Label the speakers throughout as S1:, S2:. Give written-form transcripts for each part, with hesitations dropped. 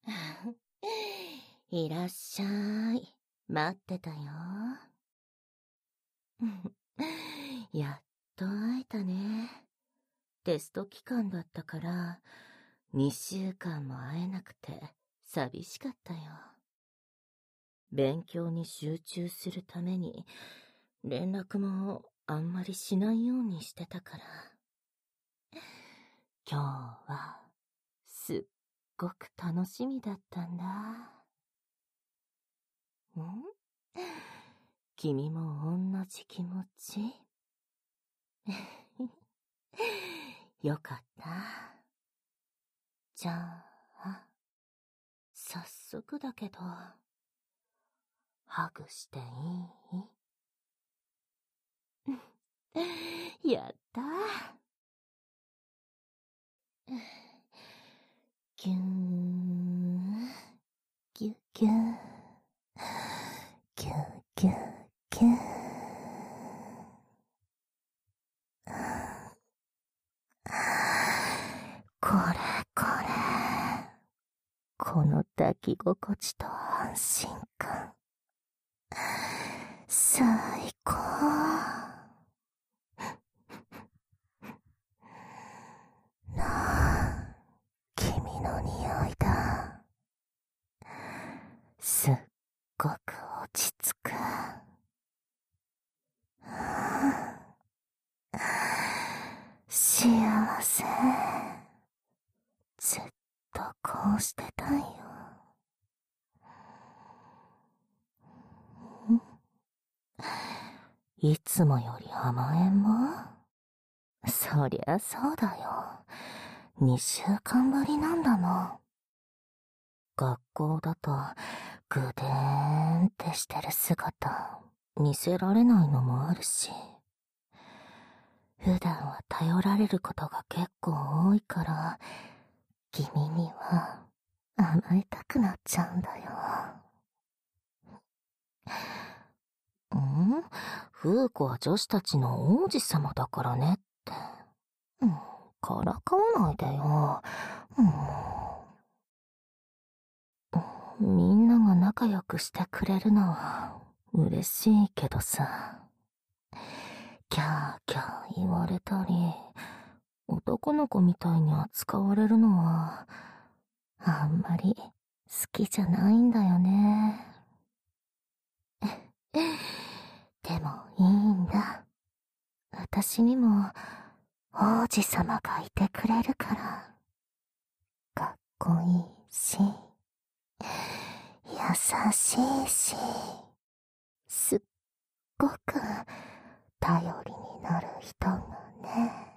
S1: いらっしゃい。待ってたよ。やっと会えたね。テスト期間だったから、2週間も会えなくて寂しかったよ。勉強に集中するために、連絡もあんまりしないようにしてたから。今日は、すっごく楽しみだったんだ。ん？君も同じ気持ち？よかった。じゃあ、早速だけど、ハグしていい？やったー。ぎゅーん、ぎゅぎゅー、ぎゅぎゅぎゅー。これこれ。この抱き心地と安心感。最高。なあ、君の匂いだ。すっごく落ち着く。幸せ。ずっとこうしてたいよ。いつもより甘えん坊？そりゃそうだよ。2週間ぶりなんだもん。学校だとぐでーんってしてる姿見せられないのもあるし、普段は頼られることが結構多いから、君には甘えたくなっちゃうんだよ。フー子は女子たちの王子様だからねって。からかわないでよ。みんなが仲良くしてくれるのは嬉しいけどさ。キャーキャー言われたり、男の子みたいに扱われるのは、あんまり好きじゃないんだよね。でもいいんだ。私にも王子様がいてくれるから。かっこいいし、優しいし、すっごく頼りになる人がね。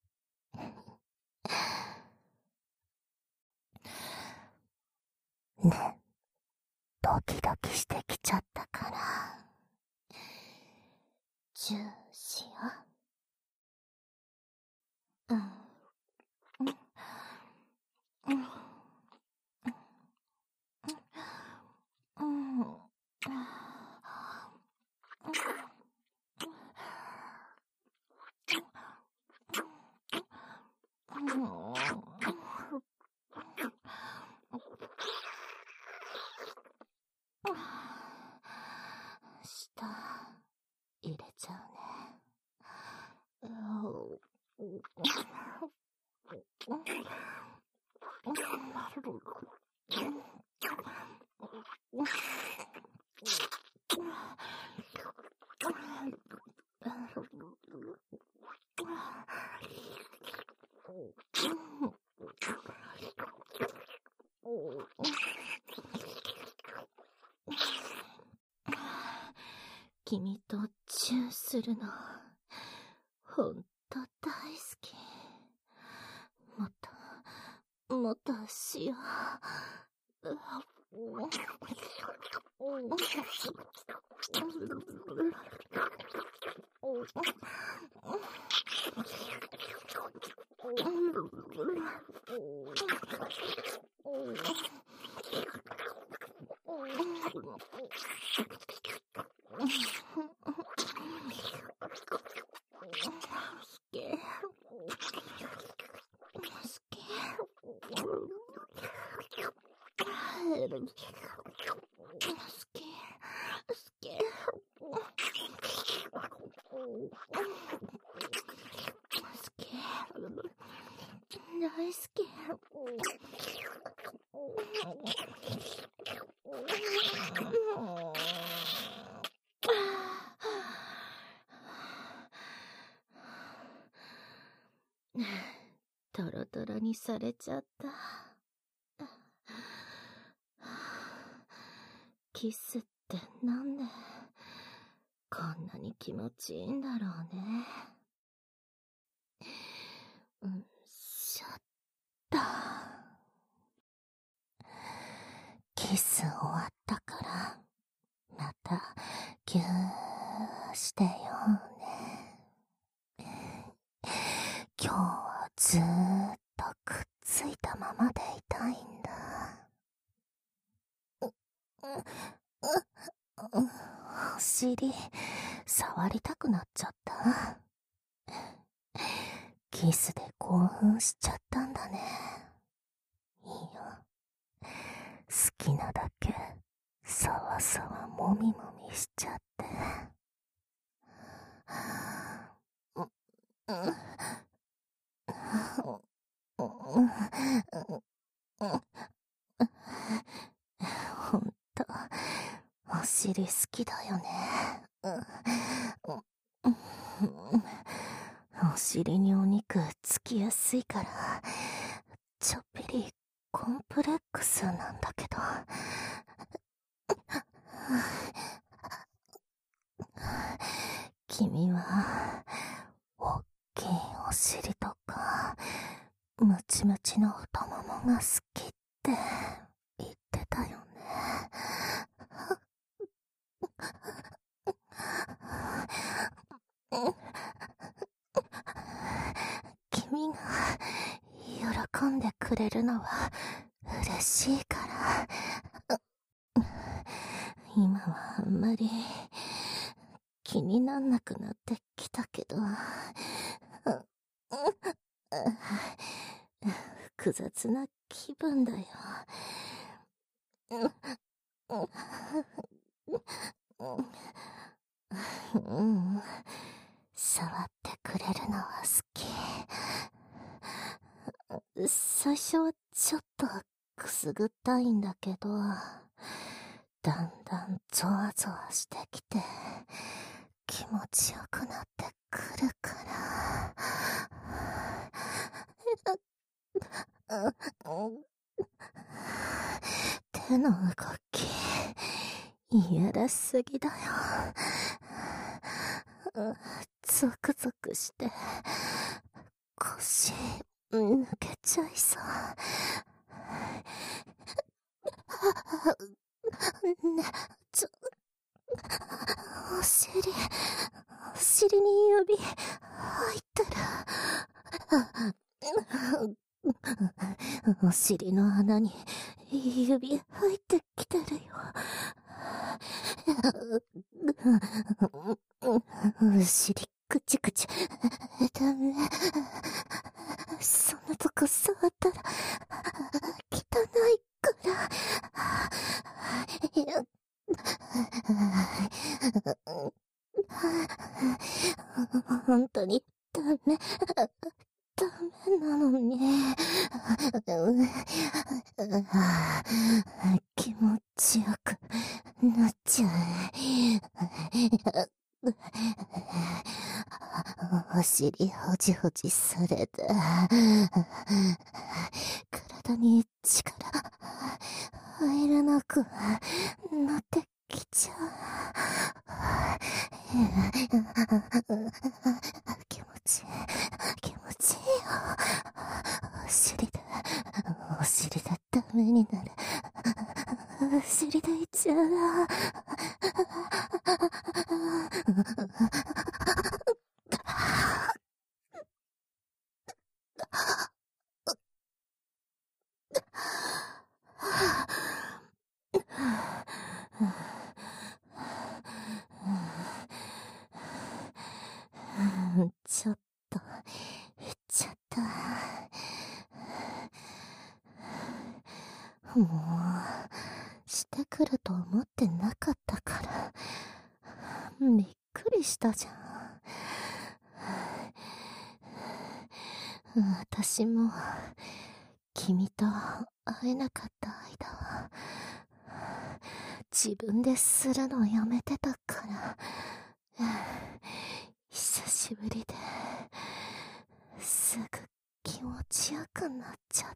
S1: ね、ドキドキしてきちゃったから、チューしよう。舌入れちゃうね。君とチューするの、ほんと大好き。もっとしよう。 大好き。トロトロにされちゃった。キスってなんでこんなに気持ちいいんだろうね。しょった。キス終わったから、またギューしてよね。今日はずーっとくっついたままでいたいんだ。お尻、触りたくなっちゃった。キスで興奮しちゃったんだね。いいよ。好きなだけ、さわさわもみもみしちゃって。ほんと、お尻好きだよね。お尻にお肉つきやすいから、ちょっぴりコンプレックスなんだけど。君は、おっきいお尻とか、ムチムチの太ももが好きって言ってたよね。君が喜んでくれるのは嬉しいから。今はあんまり気になんなくなってきたけど、複雑な気分だよ。触ってくれるのは好き。最初はちょっとくすぐったいんだけど、だんだんゾワゾワしてきて、気持ちよくなってくるから。手の動き、いやらしすぎだよ。ゾクゾクして、腰、抜けちゃいそう。ね、お尻に指入ってる。お尻の穴に指入ってきてるよ。お尻くちくち、ダメ。そんなとこ触ったら、汚いから。本当にダメなのに。気持ちよくなっちゃう。お尻ほじほじされて、体に力入らなくなってきちゃう。気持ちいいよ。お尻でダメになる。お尻でいっちゃう。ちょっと、減っちゃった。もてくると思ってなかったから、びっくりしたじゃん。私も、君と会えなかった間は、自分でするのやめてたから、久しぶりで、すぐ気持ちよくなっちゃった。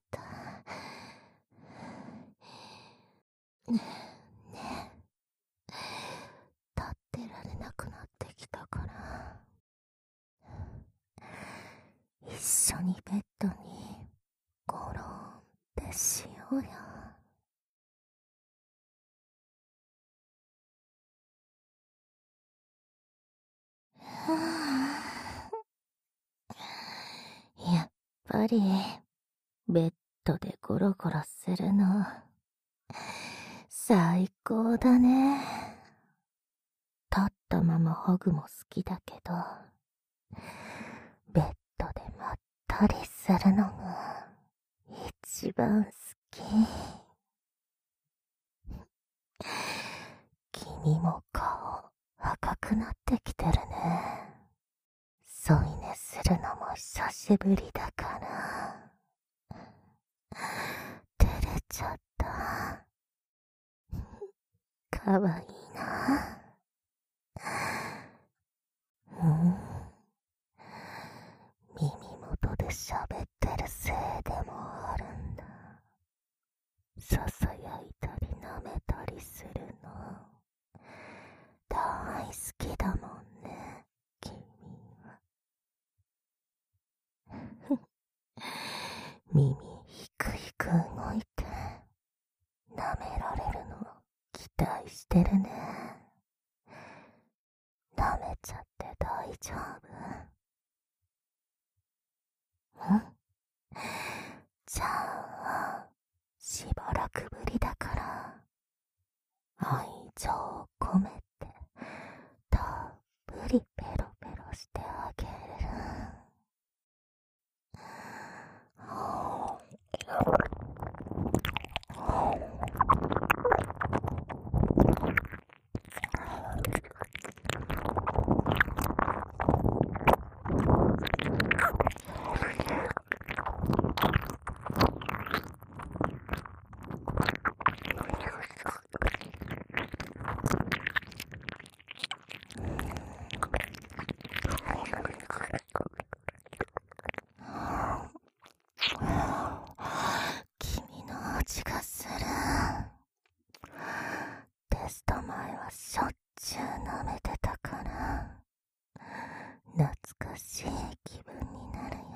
S1: ねえ、立ってられなくなってきたから、一緒にベッドにゴロンってしようよ。やっぱりベッドでゴロゴロするの最高だね。立ったままホグも好きだけど、ベッドでまったりするのが一番好き。君も顔赤くなってきてるね。添い寝するのも久しぶりだから。照れちゃった。かわいいな。耳元で喋ってるせいでもあるんだ。ささやいたり舐めたりするの大好きだもんね、君は。耳ひくひく動いて舐められるの期待してるね。舐めちゃって大丈夫？じゃあしばらくぶりだから愛情を込めてたっぷりペロペロしてあげる。君の味がする。テスト前はしょっちゅう舐めてたから懐かしい気分になるよ。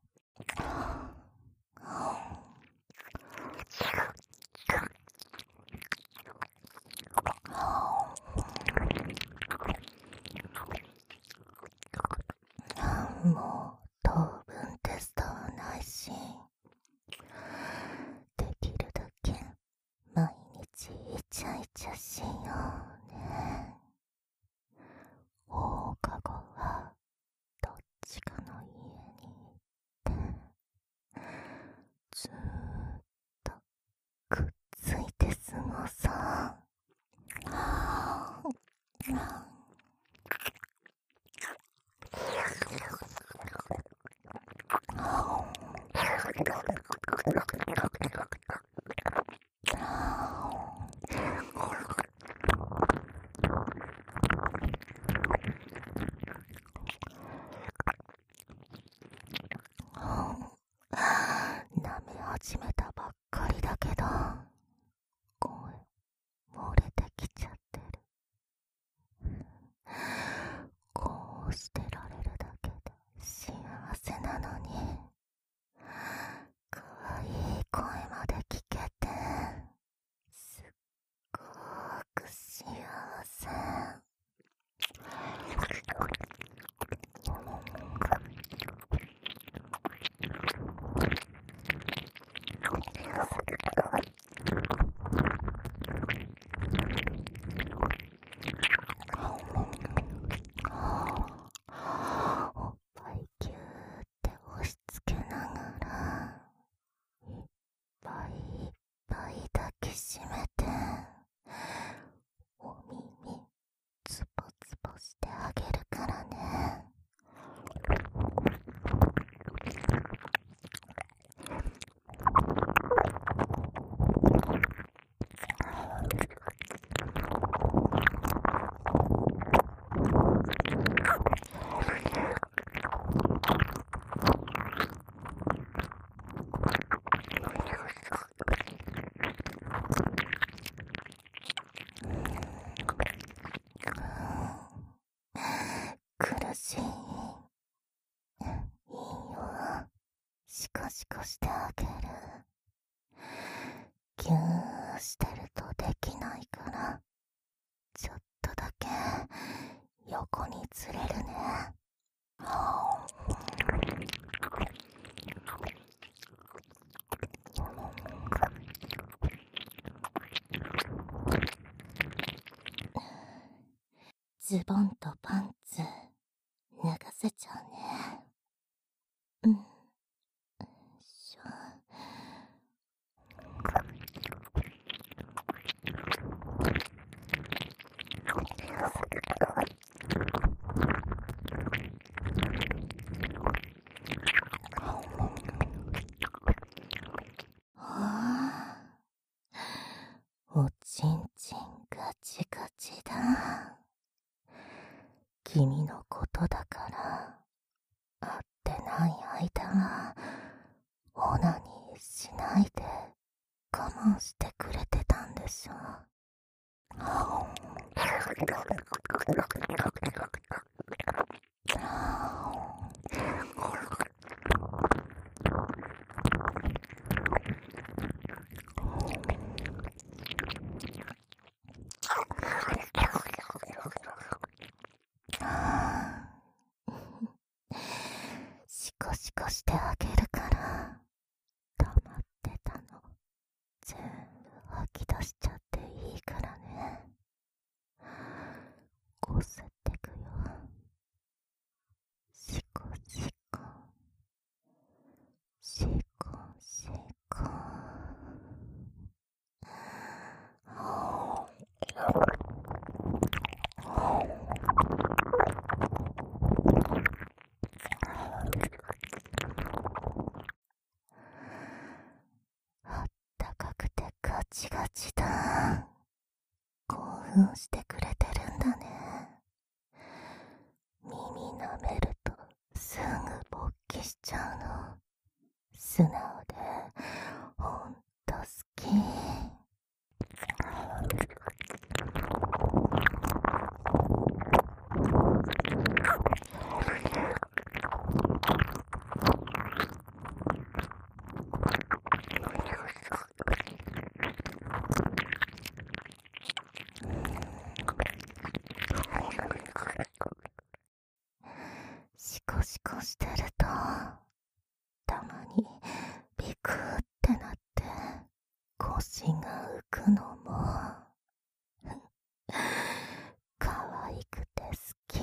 S1: もう当分テストはないし、できるだけ毎日イチャイチャしようね。放課後はどっちかの家に行ってずーっとくっついて過ごそう。舐め始めたばっかりだけど声漏れてきちゃってる。こうしてられるだけで幸せなのに、かわいい声まで聞けてすっごく幸せ。おっぱいぎゅーって押し付けながらいっぱいいっぱい抱きしめてしてあげる。ギューしてるとできないから、ちょっとだけ横にずれるね。ズボンとパンツ脱がせちゃうね。しょ。おちんちんガチガチだ。君のことだから、会ってない間はオナニーしないで我慢してくれてたんでしょ。シコシコしてあげるから溜まってたの全部吐き出しちゃっていいからね。こすってくよ。シコシコシコシコ。あったかくてガチガチだ。興奮してくれてるんだね。耳舐めるとすぐ勃起しちゃうの。素直でほんと好き。シコシコしてるとたまにビクってなって腰が浮くのも可愛くて好き。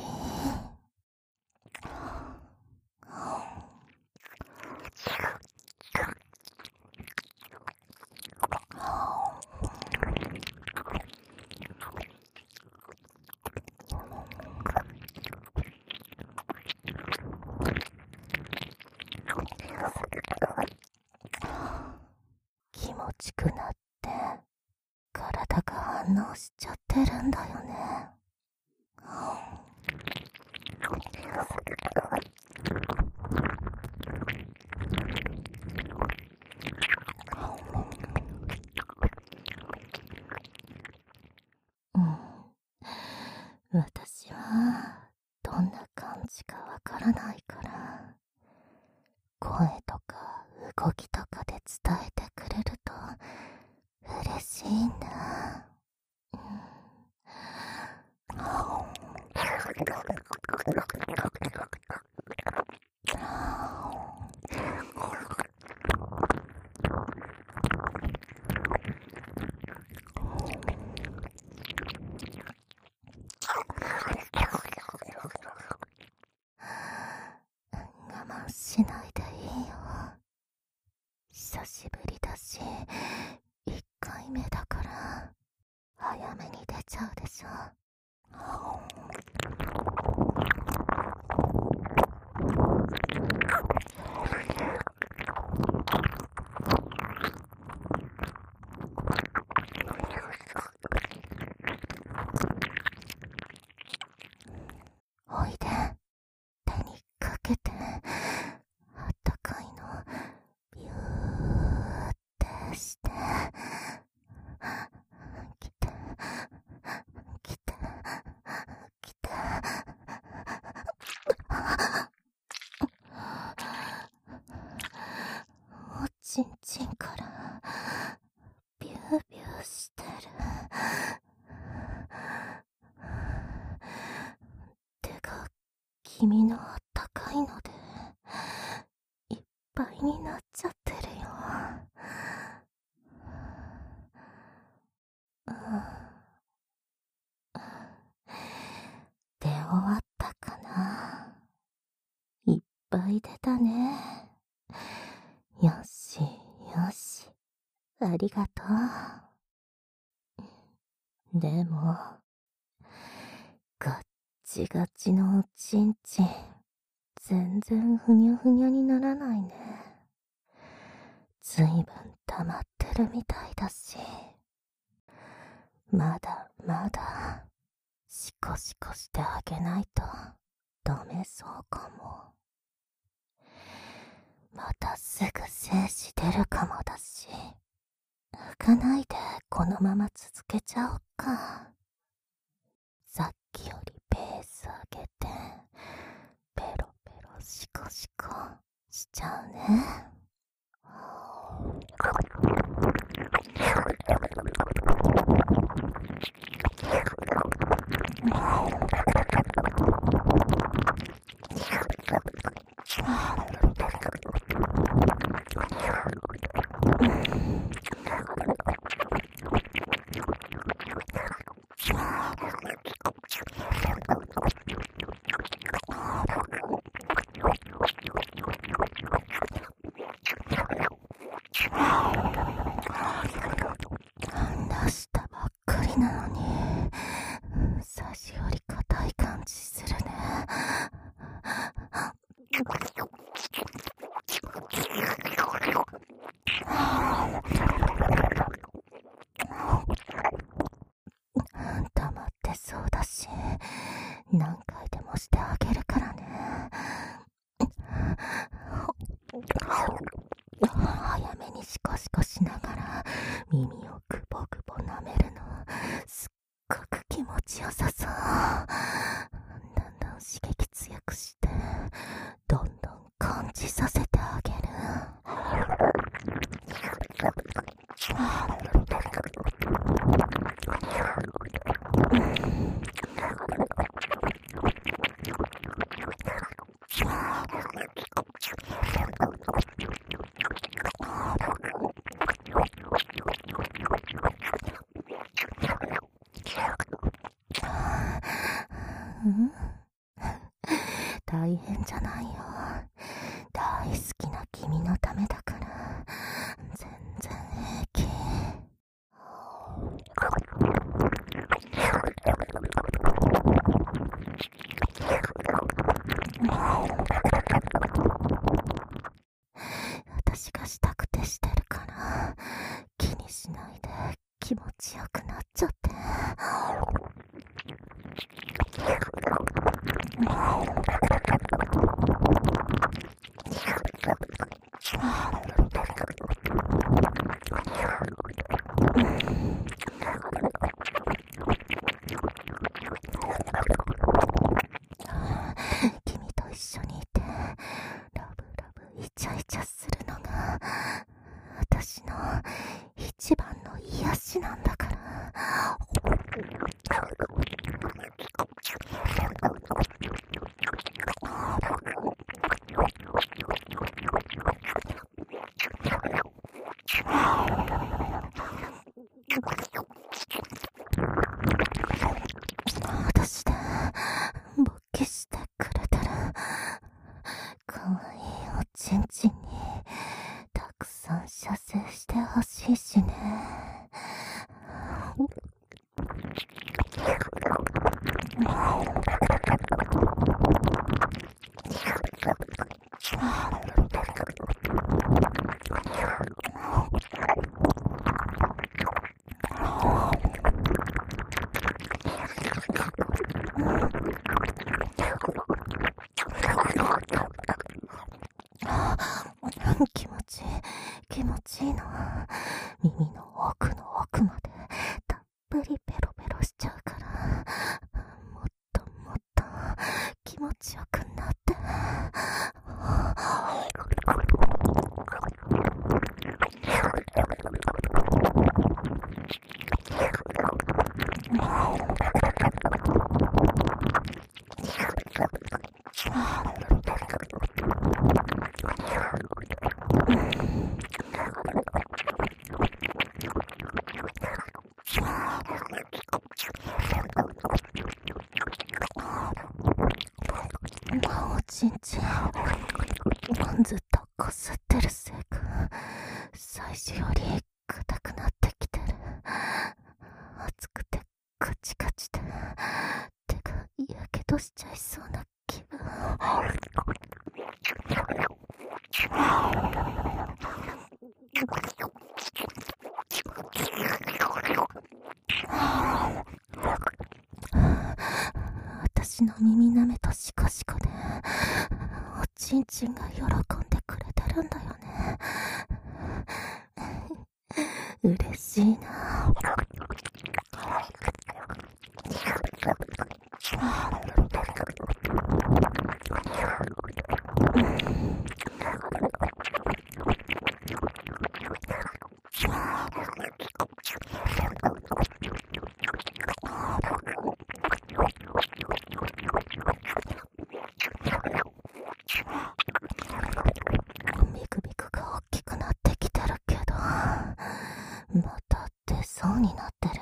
S1: 気持ちくなって体が反応しちゃってるんだよね。私はどんな感じかわからないから声とか動きとかで伝えてくれると嬉しいんだ。我慢しないでいいよ。久しぶりだし1回目だから早めに出ちゃうでしょ。おいで、手にかけて。あったかいのビューってして来て来て来て。 ュービューしてる。手が君のあったかいのでいっぱいになっちゃってるよ。出終わったかな。いっぱい出たね。よしよし、ありがとう。でもガッチガチのおちんちん全然ふにゃふにゃにならないね。ずいぶん溜まってるみたいだし、まだまだシコシコしてあげないとダメそうかも。またすぐ精子出るかもだし、拭かないでこのまま続けちゃおっか。さっきよりペース上げてペロペロシコシコしちゃうね。出したばっかりなのに最初より硬い感じするね。溜まってそうだし何回でもしてあげるからね。早めにシコシコしながら耳をグボグボ舐めるのすっごく気持ちよさそう。だんだん刺激強くしてどんどん感じさせてあげる。大変じゃないよ。大好きな君のためだから全然平気。私がしたくてしてるから気にしないで気持ちよくなっちゃって。君と一緒にいてラブラブイチャイチャするのが私の一番の癒しなんだから。私で勃起してくれたらかわいいおちんちんにたくさん射精してほしいしね。気持ちいいの。耳の奥の奥までたっぷりペロペロしちゃうからもっともっと気持ちよくなって。 おちんちんずっとこすってるせいか最初より硬くなってきてる。熱くてカチカチで手がやけどしちゃいそうな気分。私の耳なめとシコシコでおちんちんが喜んでくれてるんだよね。嬉しいな。ビクビクが大きくなってきてるけど、また出そうになってる。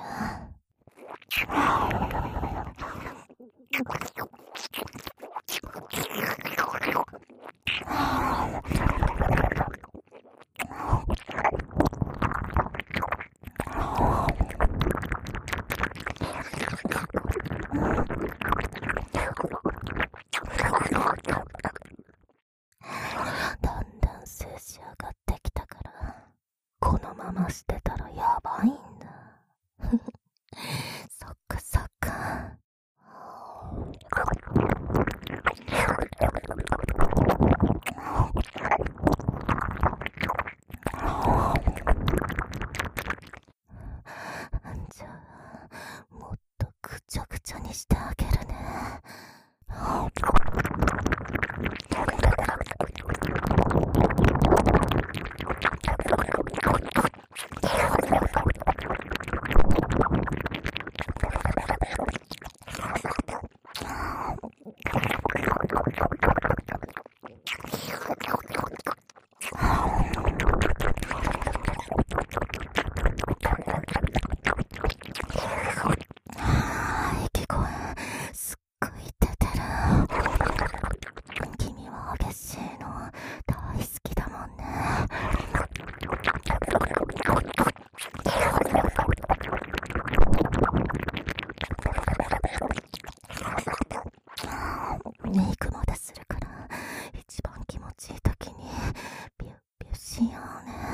S1: だんだん静止上がってきたから、このまましてたらやばいんだ。そっかそっか。じゃあもっとぐちゃぐちゃにしてあげるね。息声すっごい出てる。君は激しいの大好きだもんね。メイクまでするから一番気持ちいい時にビュッビュッしようね。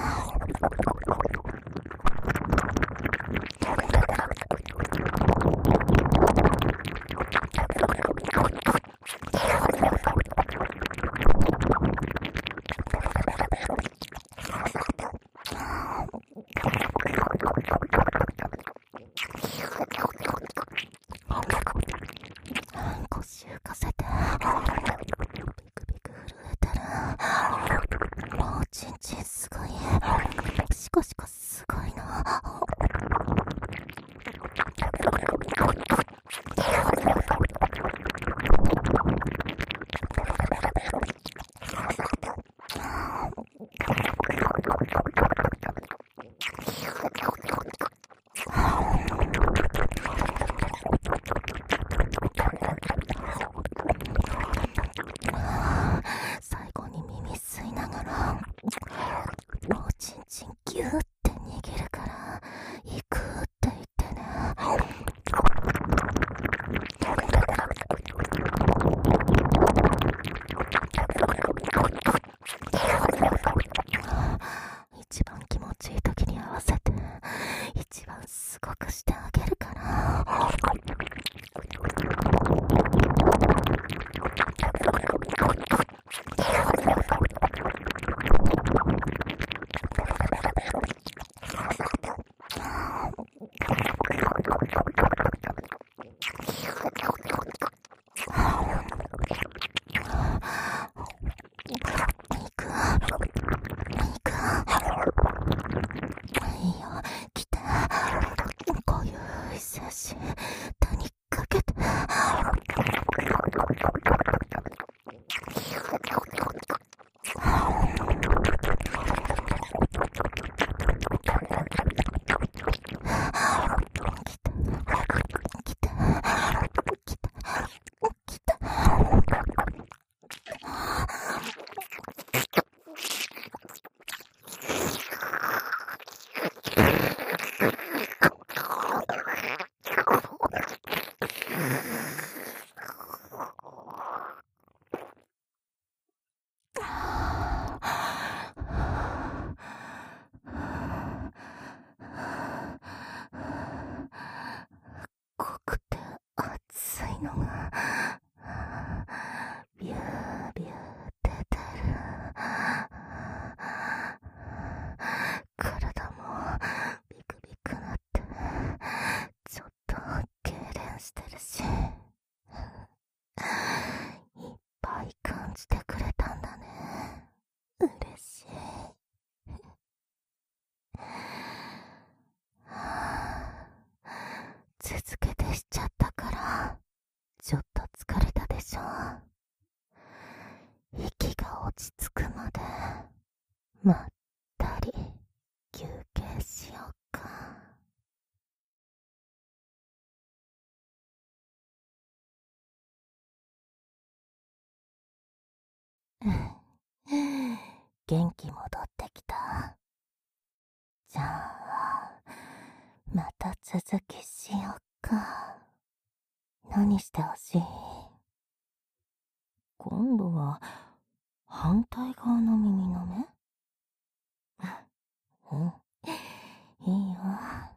S1: 腰浮かせてビクビク震えてる。おちんちんすごい。シコシコすごいな。最後に耳吸いながらおちんちんギューって握るから行くって言ってね。一番気持ちいい時に合わせて一番すごくしてあげるから。いいよ、来て。こういう精神手にかけて。来て。 続けてしちゃったから、ちょっと疲れたでしょ。息が落ち着くまで、まったり休憩しようか。元気戻ってきた。じゃあ、また続きしよっか。何してほしい？今度は反対側の耳の目？うん、いいよ。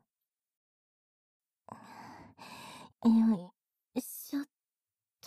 S1: よいしょっと。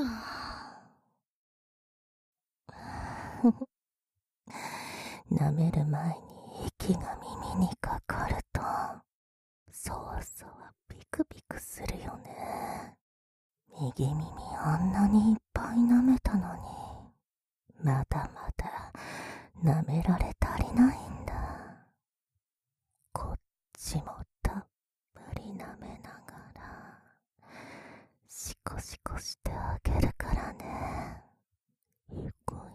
S1: 舐める前に息が耳にかかると、そわそわビクビクするよね。右耳あんなにいっぱい舐めたのに、まだまだ舐められ足りないんだ。こっちもたっぷり舐めながら、シコシコしてあげるからね。いくよ。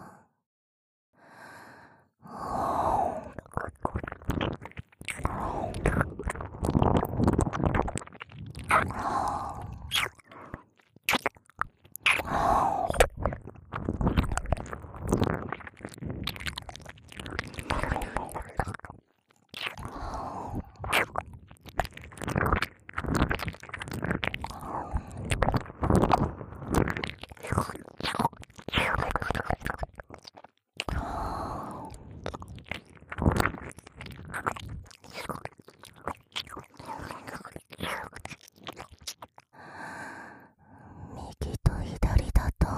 S1: 右と左だと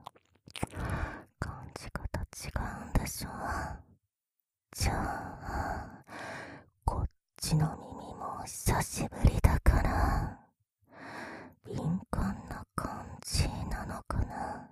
S1: 感じ方違うんでしょ。じゃあこっちの耳も久しぶりだから敏感な感じなのかな。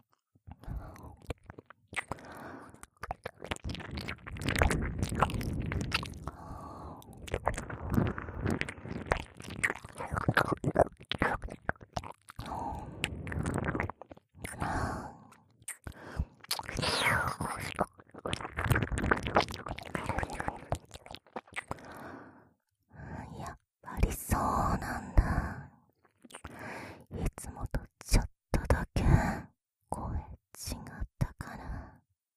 S1: やっぱりそうなんだ。いつもとちょっとだけ声違ったから、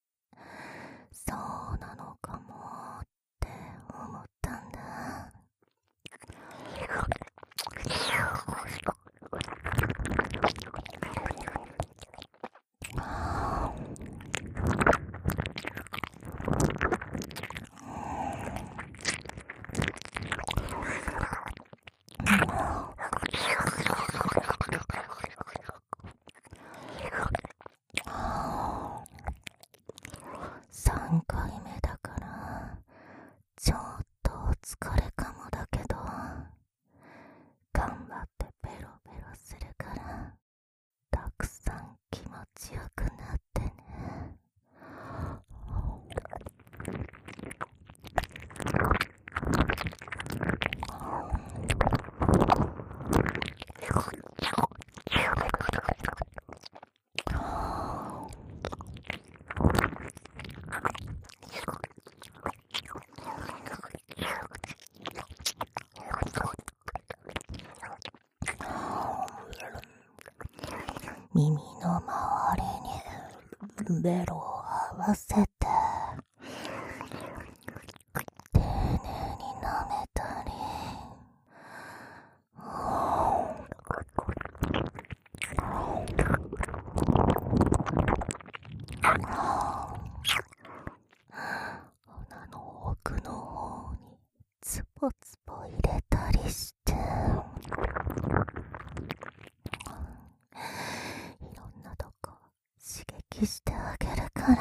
S1: そうなのかもって思ったんだ。3回目だからちょっとお疲れかもだけど、頑張ってペロペロするからたくさん気持ちよくなってね。耳の周りにベロを合わせて丁寧に舐めたり、鼻の奥の方にツポツポ入れたりして、いろんなとこ刺激してあげるから。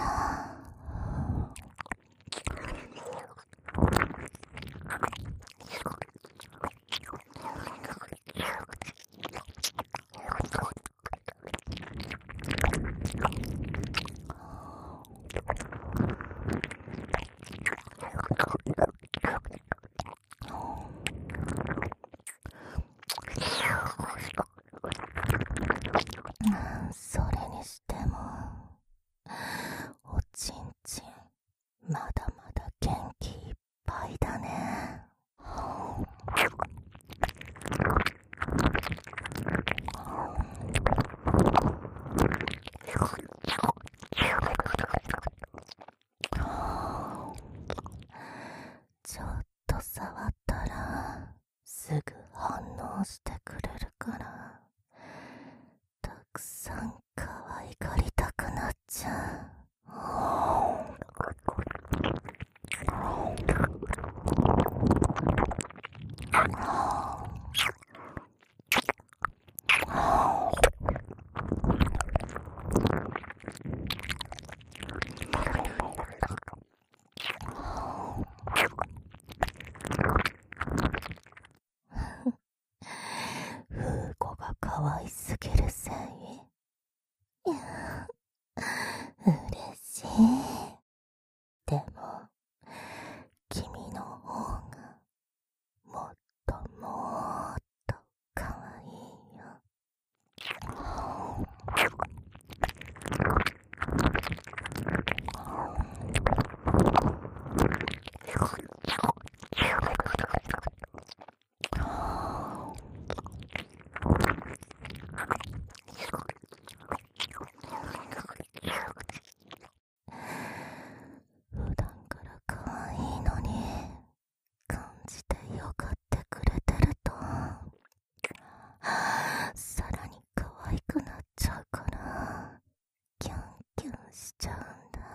S1: たらすぐ反応してくれるから、たくさん可愛がりたくなっちゃう。フーコが可愛すぎるせい。嬉しい。でも君の方がもっともっと可愛いよ。普段から可愛いのに感じてよがってくれてるとさらに可愛くなっちゃうから、キュンキュンしちゃうんだ。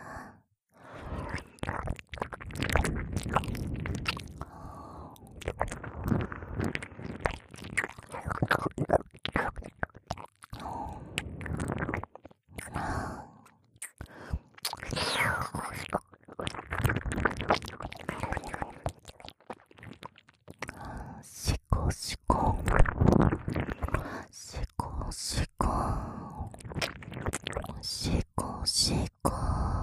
S1: シコシコシコシコシコシコ。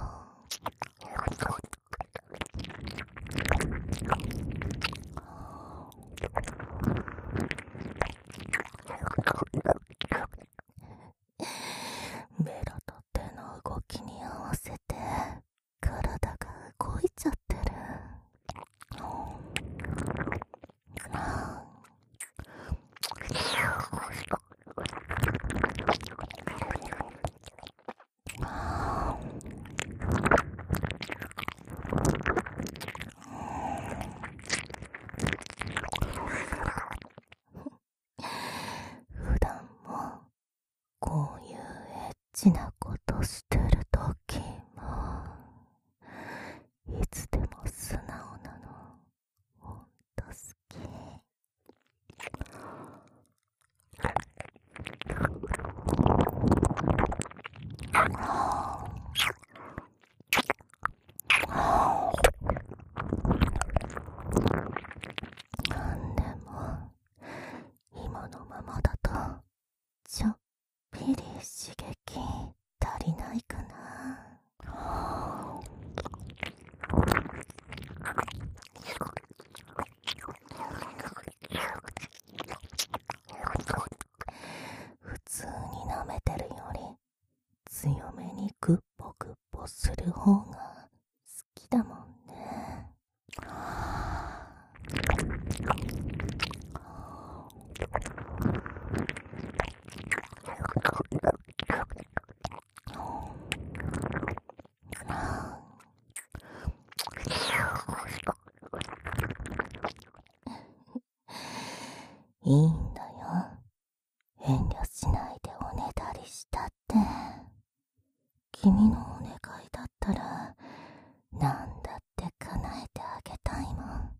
S1: ベロと手の動きに合わせて体が動いちゃってる。普段もこういうエッチなことしてるときもいつでも素直なの。ほんと好き。なんでも今のままだとちょっぴり刺激足りないかな。普通に舐めてるより強めにグッポグッポする方が好きだもんね。いいんだよ。遠慮しないでおねだりしたって。君のお願いだったらなんだって叶えてあげたいもん。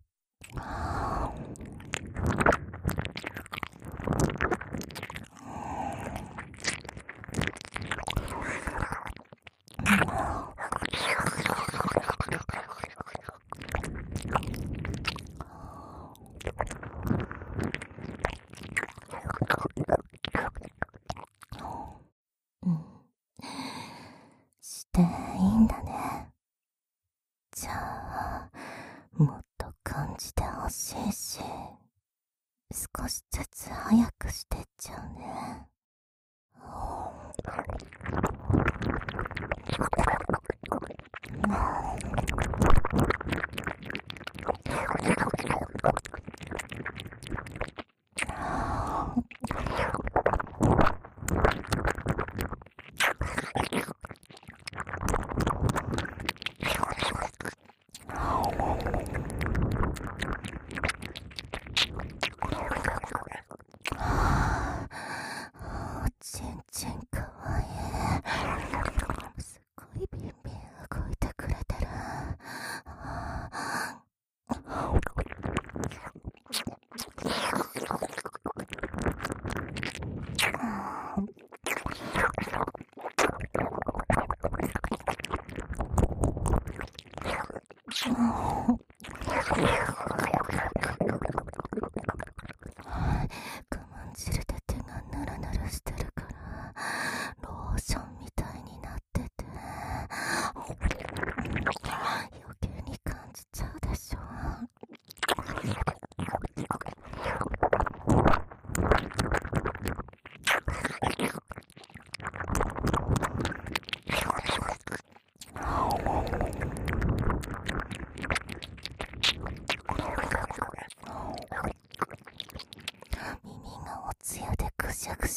S1: していいんだね。じゃあもっと感じてほしいし、少しずつ早くしてっちゃうね。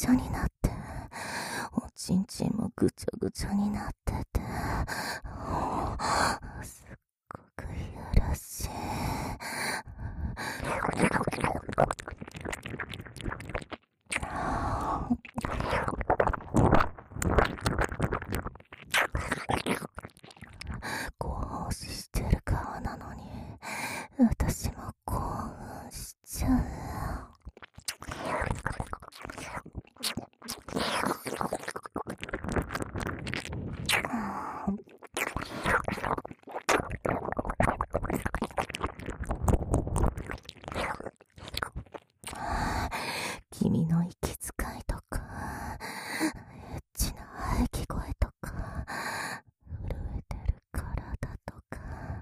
S1: しゃになって、おちんちんもぐちゃぐちゃになってて、すっごくいやらしい。興奮してる顔なのに、私も興奮しちゃう。君の息遣いとか、エッチな喘ぎ声とか、震えてる体とか、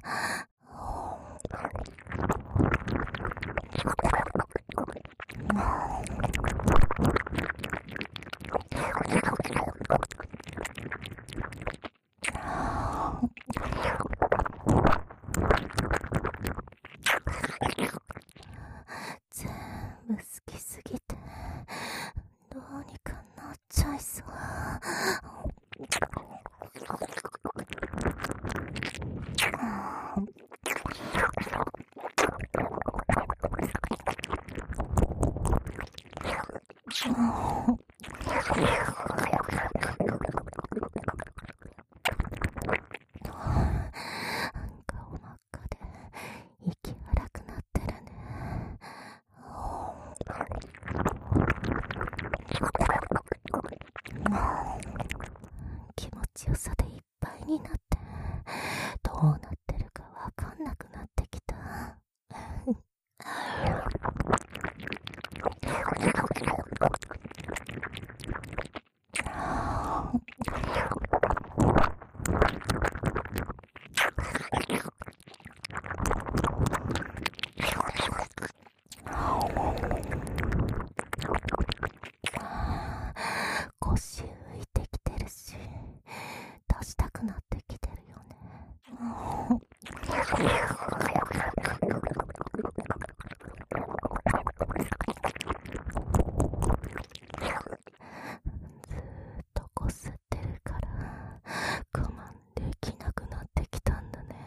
S1: 全部好きすぎて、どうにかなっちゃいそう。顔真っ赤で息荒くなってるね。気持ちよさでいっぱいになって、どうなってるかわかんなくなってきた。腰浮いてきてるし、出したくなってきてるよね。ずっとこすってるから我慢できなくなってきたんだね。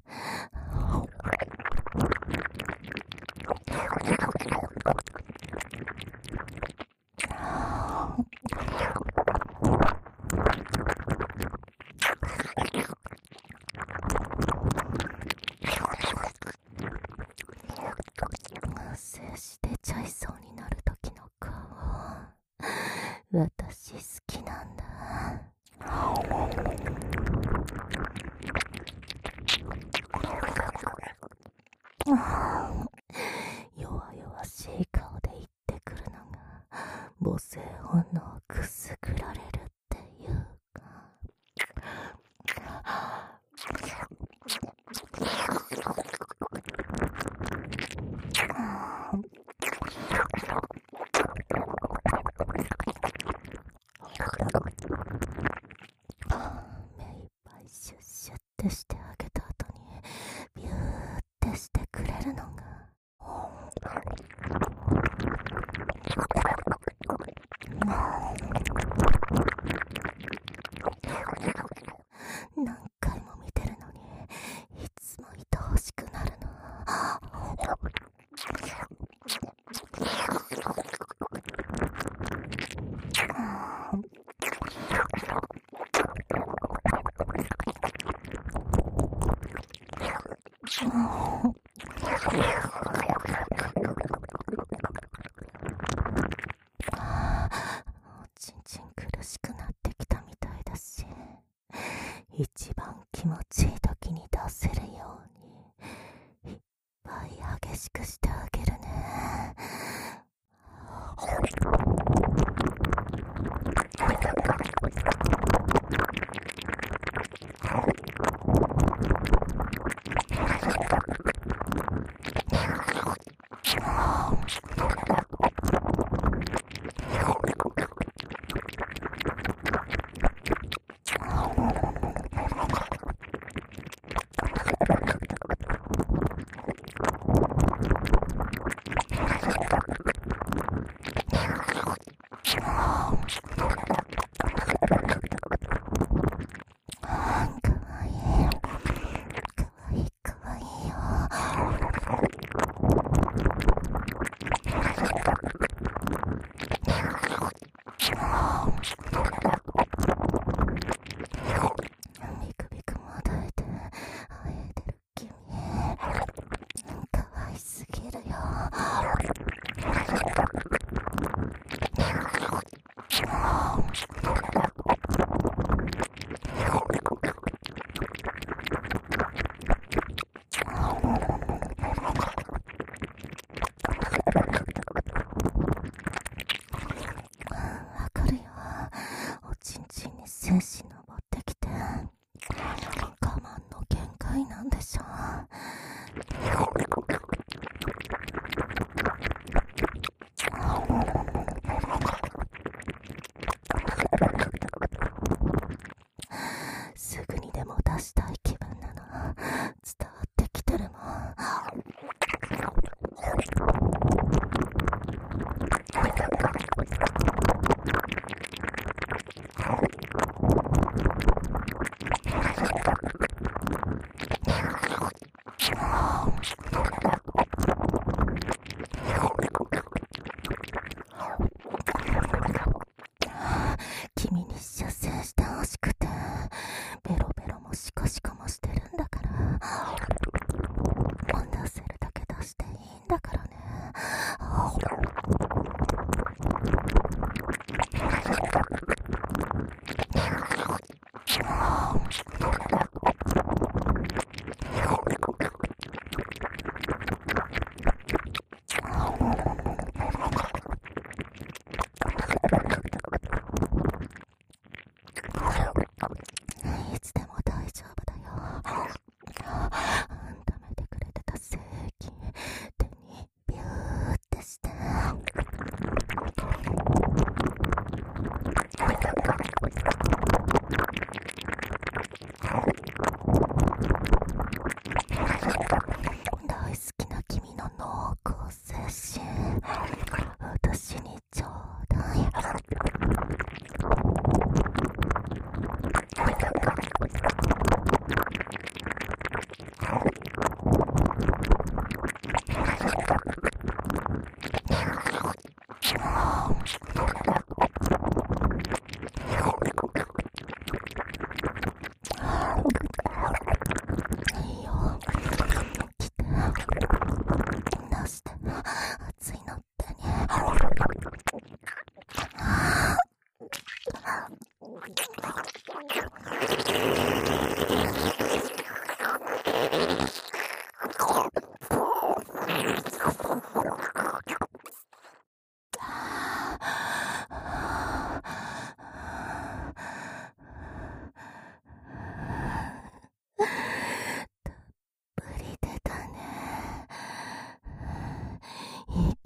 S1: 精子出ちゃいそうになる時の顔、私好きなんだ。弱々しい顔で言ってくるのが母性本能をくすぐられるっていうか。目いっぱいシュッシュッてしてあげた後にビューってしてくれるのが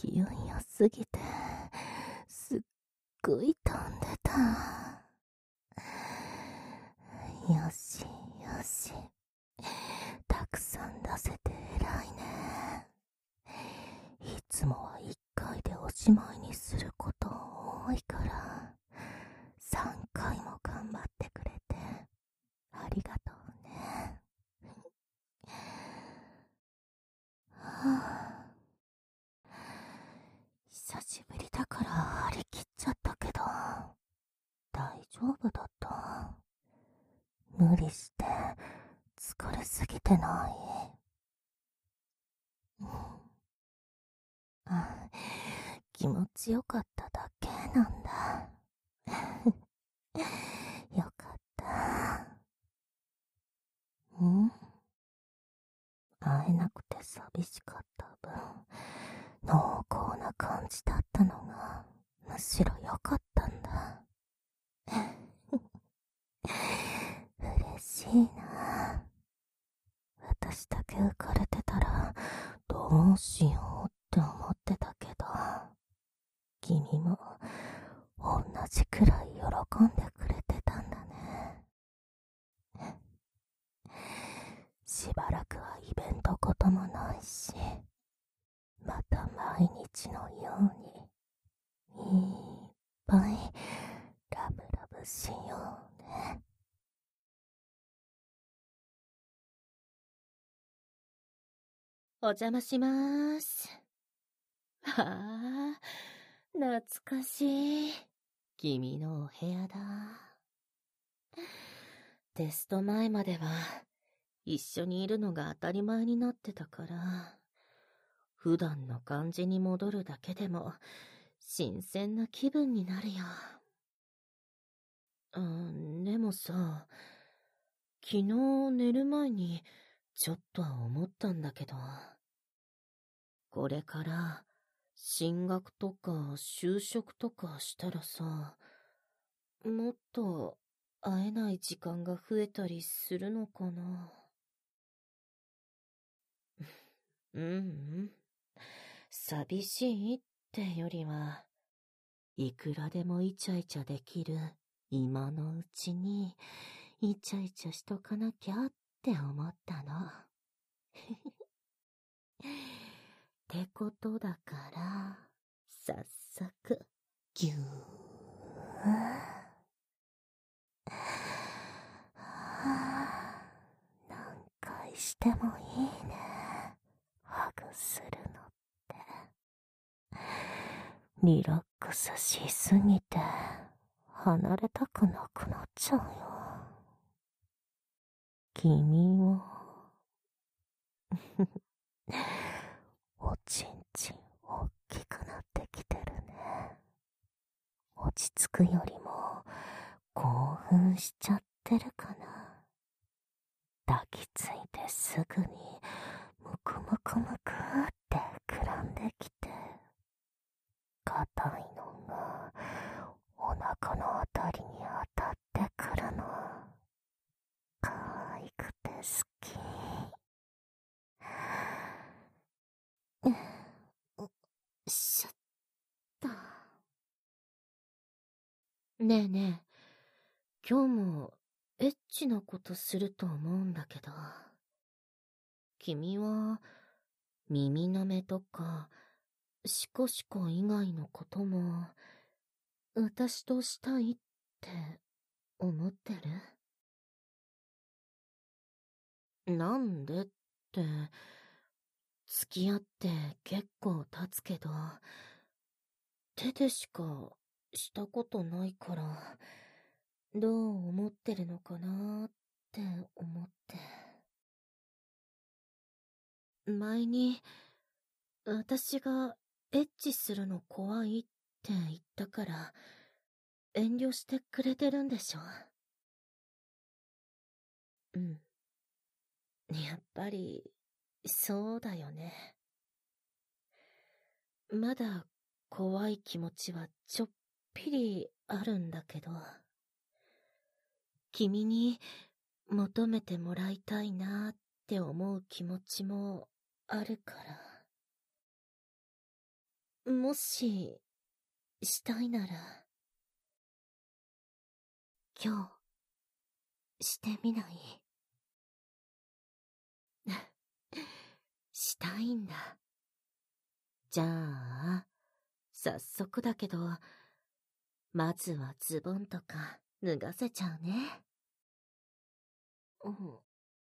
S1: 勢いよすぎて、すっごい飛んでた。よしよし。たくさん出せて偉いね。いつもは1回でおしまいにすること多いから、3回も頑張ってくれて、ありがとうね。はあ、久しぶりだから張り切っちゃったけど、大丈夫だった？無理して疲れすぎてない？うん、あ、気持ちよかっただけなんだ。よかった。会えなくて寂しかった分、濃厚な感じだったのが、むしろ良かったんだ。嬉しいな。私だけ浮かれてたら、どうしようって思ってたけど、君も同じくらい喜んでくれてたんだね。しばらくはイベントこともないし、また毎日のようにいっぱいラブラブしようね。お邪魔しまーす。はあ、懐かしい。君のお部屋だ。テスト前までは一緒にいるのが当たり前になってたから、普段の感じに戻るだけでも新鮮な気分になるよ。でもさ、昨日寝る前にちょっとは思ったんだけど、これから進学とか就職とかしたらさ、もっと会えない時間が増えたりするのかな。うんうん。寂しいってよりは、いくらでもイチャイチャできる今のうちに、イチャイチャしとかなきゃって思ったの。ってことだから、早速、ぎゅー。何回してもいいね。ハグするのって。リラックスしすぎて、離れたくなくなっちゃうよ。君は、おちんちんおっきくなってきてるね。落ち着くよりも興奮しちゃってるかな。抱きついてすぐにむくむくむくって膨らんできて、硬いのがお腹のあたりに当たってくるの。可愛くて好き。しゃった。ねえねえ、今日もエッチなことすると思うんだけど、君は耳舐めとかシコシコ以外のことも私としたいって思ってる？なんでって、付き合って結構経つけど、手でしかしたことないから、どう思ってるのかなって思って。前に、私がエッチするの怖いって言ったから、遠慮してくれてるんでしょ？うん。やっぱり、そうだよね。まだ怖い気持ちはちょっぴりあるんだけど、君に求めてもらいたいなって思う気持ちもあるから。 もし、したいなら、今日、してみない？したいんだ。じゃあ、早速だけど、まずはズボンとか脱がせちゃうね。うん、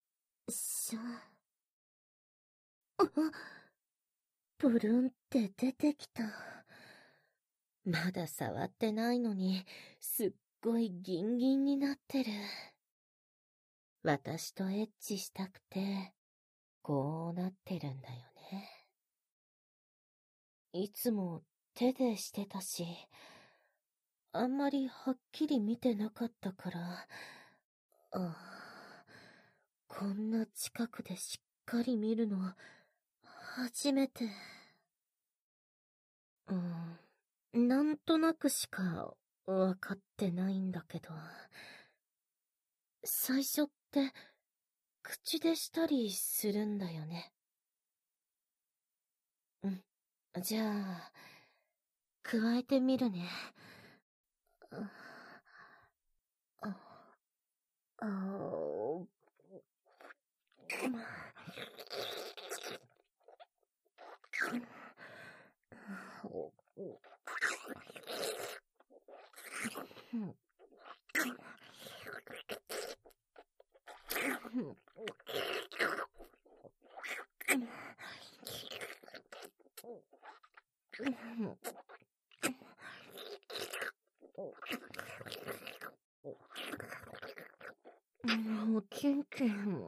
S1: ブルンって出てきた。まだ触ってないのに、すっごいギンギンになってる。私とエッチしたくて、こうなってるんだよね。いつも手でしてたし、あんまりはっきり見てなかったから、こんな近くでしっかり見るの、初めて。なんとなくしかわかってないんだけど、最初って口でしたりするんだよね。じゃあ、加えてみるね。あ、あ、おちんちん。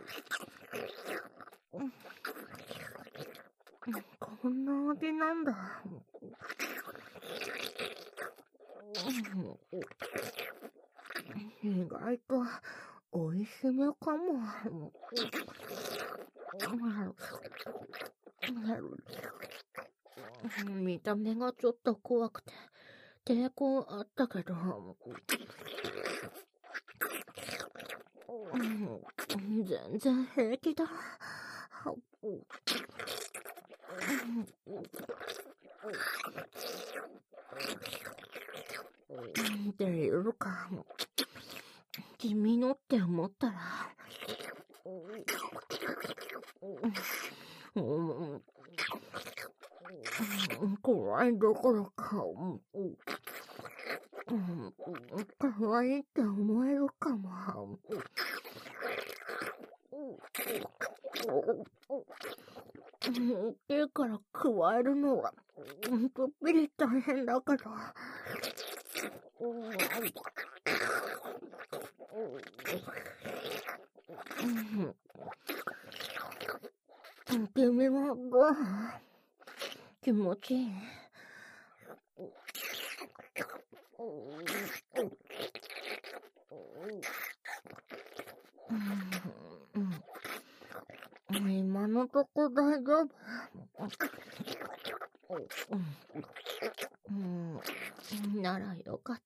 S1: こんな味なんだ。意外と美味しめかも。見た目がちょっと怖くて抵抗あったけど、全然平気だ。っていうか、君のって思ったら、怖いどころか、可愛いって思えるかも。手から加えるのは、ちょっぴり大変だから。君はどう？気持ちいい？今のとこ大丈夫？ならよかった。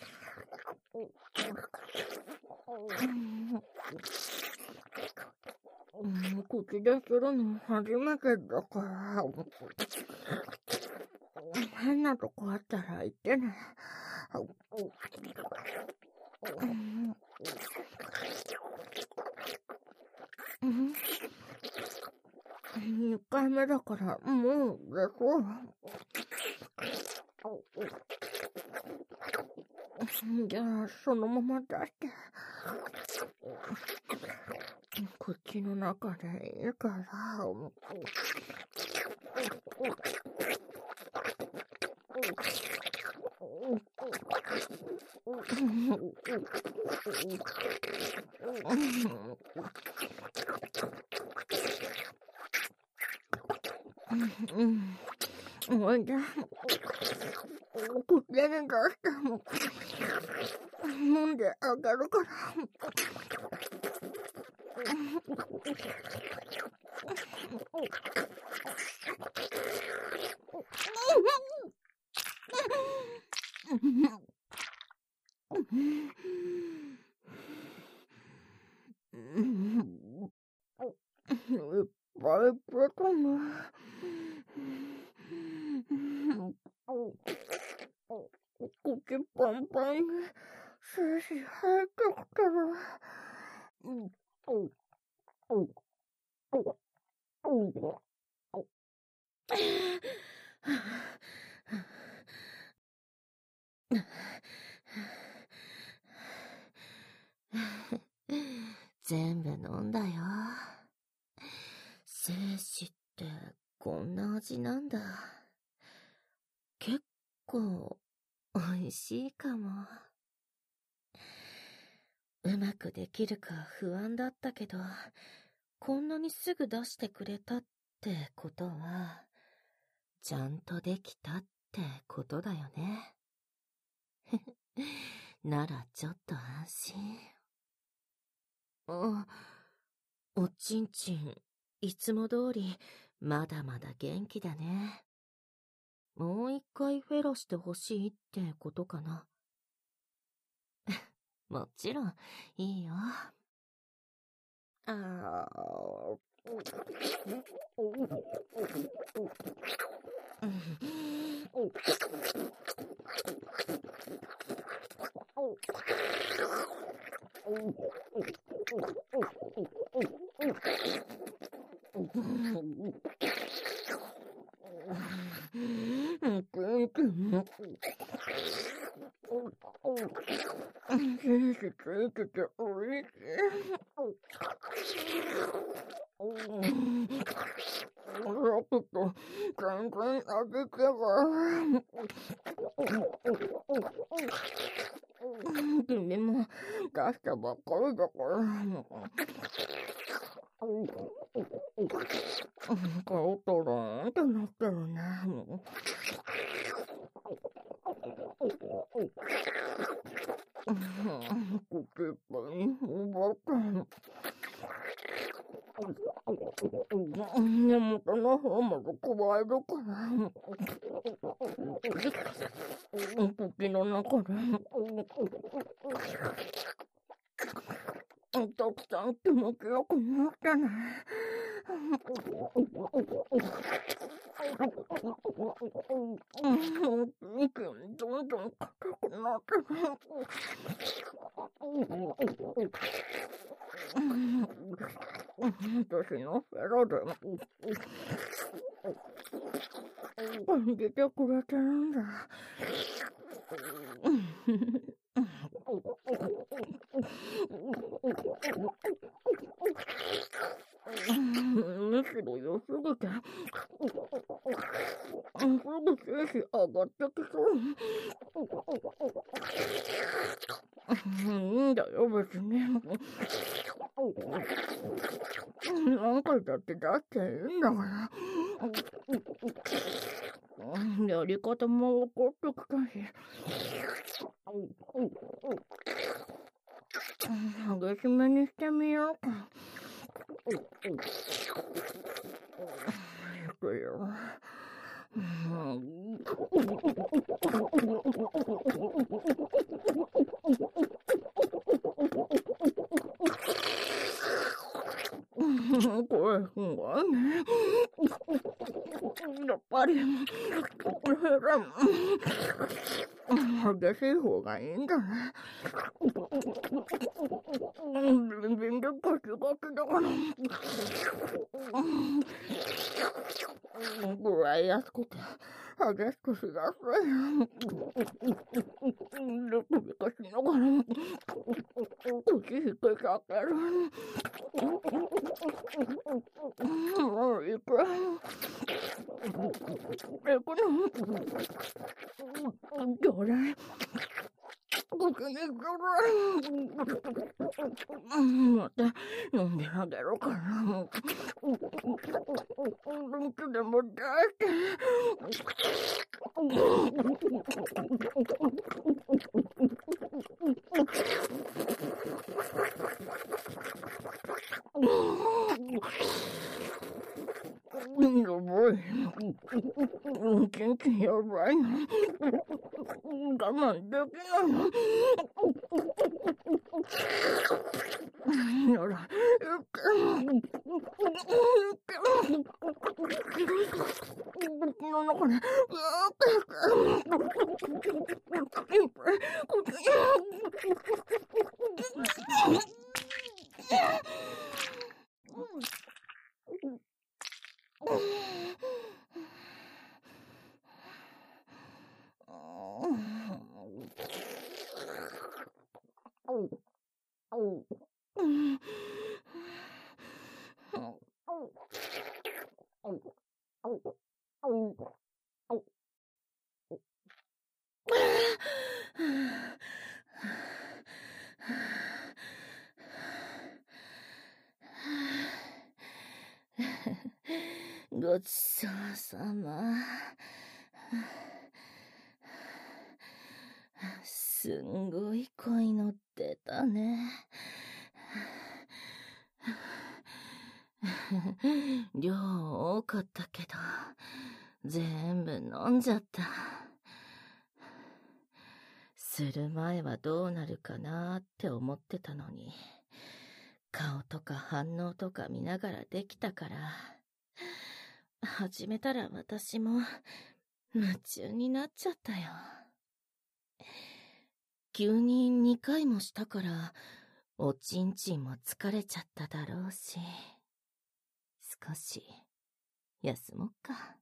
S1: 口でするの初めてだから、変なとこあったら言ってね。2回目だから、もうでそう。じゃあ、そのまま出して。口の中でいいから。おいで。口に出しても、飲んであげるから。いっぱい出たね。
S2: パンパンに精子入ってきたら、
S1: 全部飲んだよ。精子ってこんな味なんだ。結構美味しいかも。うまくできるか不安だったけど、こんなにすぐ出してくれたってことは、ちゃんとできたってことだよね。ならちょっと安心。おちんちん、いつも通り、まだまだ元気だね。もう一回フェラしてほしいってことかな。もちろん、いいよ。
S2: 精子ついてておいしい。ロクと全然味違う。君も出したばっかりだから。顔とろーんってなってるね。口いっぱいに奪って。根元の方まで加えるから。口の中で。たくさん気持ちよくなったね。どんどん硬くなってる。私のフェラで感じてくれてるんだ。むしろ良すぎて、すぐ精子上がってきそう。いいんだよ、別に。何回だって出していいんだから。やり方も分かってきたし。激しめにしてみようか。いくよ。これすごいね。やっぱり激しい方がいいんだね。全然でガチガチだから。ぐらい安くて激しくしやすい。ルクビカしながら口引っ掛け開ける。もういくら行くの。どれ口にくる。また飲んであげるから。いつでも出して。やばい。おちんちんやばいの。我慢できないの。やら、口の中で、ごちそうさま。すんごい濃いの出たね。量多かったけど、全部飲んじゃった。する前はどうなるかなって思ってたのに、顔とか反応とか見ながらできたから、始めたら私も夢中になっちゃったよ。急に2回もしたから、おちんちんも疲れちゃっただろうし、少し休もっか。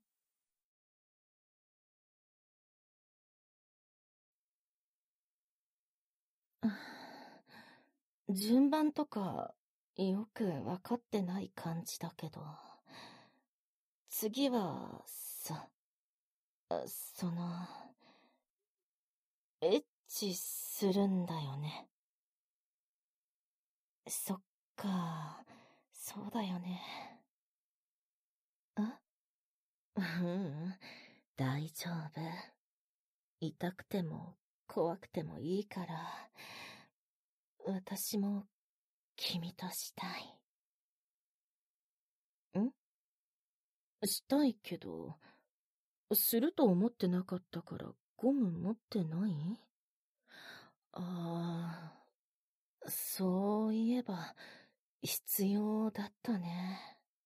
S2: 順番とかよくわかってない感じだけど、次はエッチするんだよね。そっか、そうだよね。大丈夫。痛くても怖くてもいいから、私も君としたい。したいけど、すると思ってなかったからゴム持ってない？そういえば、必要だったね。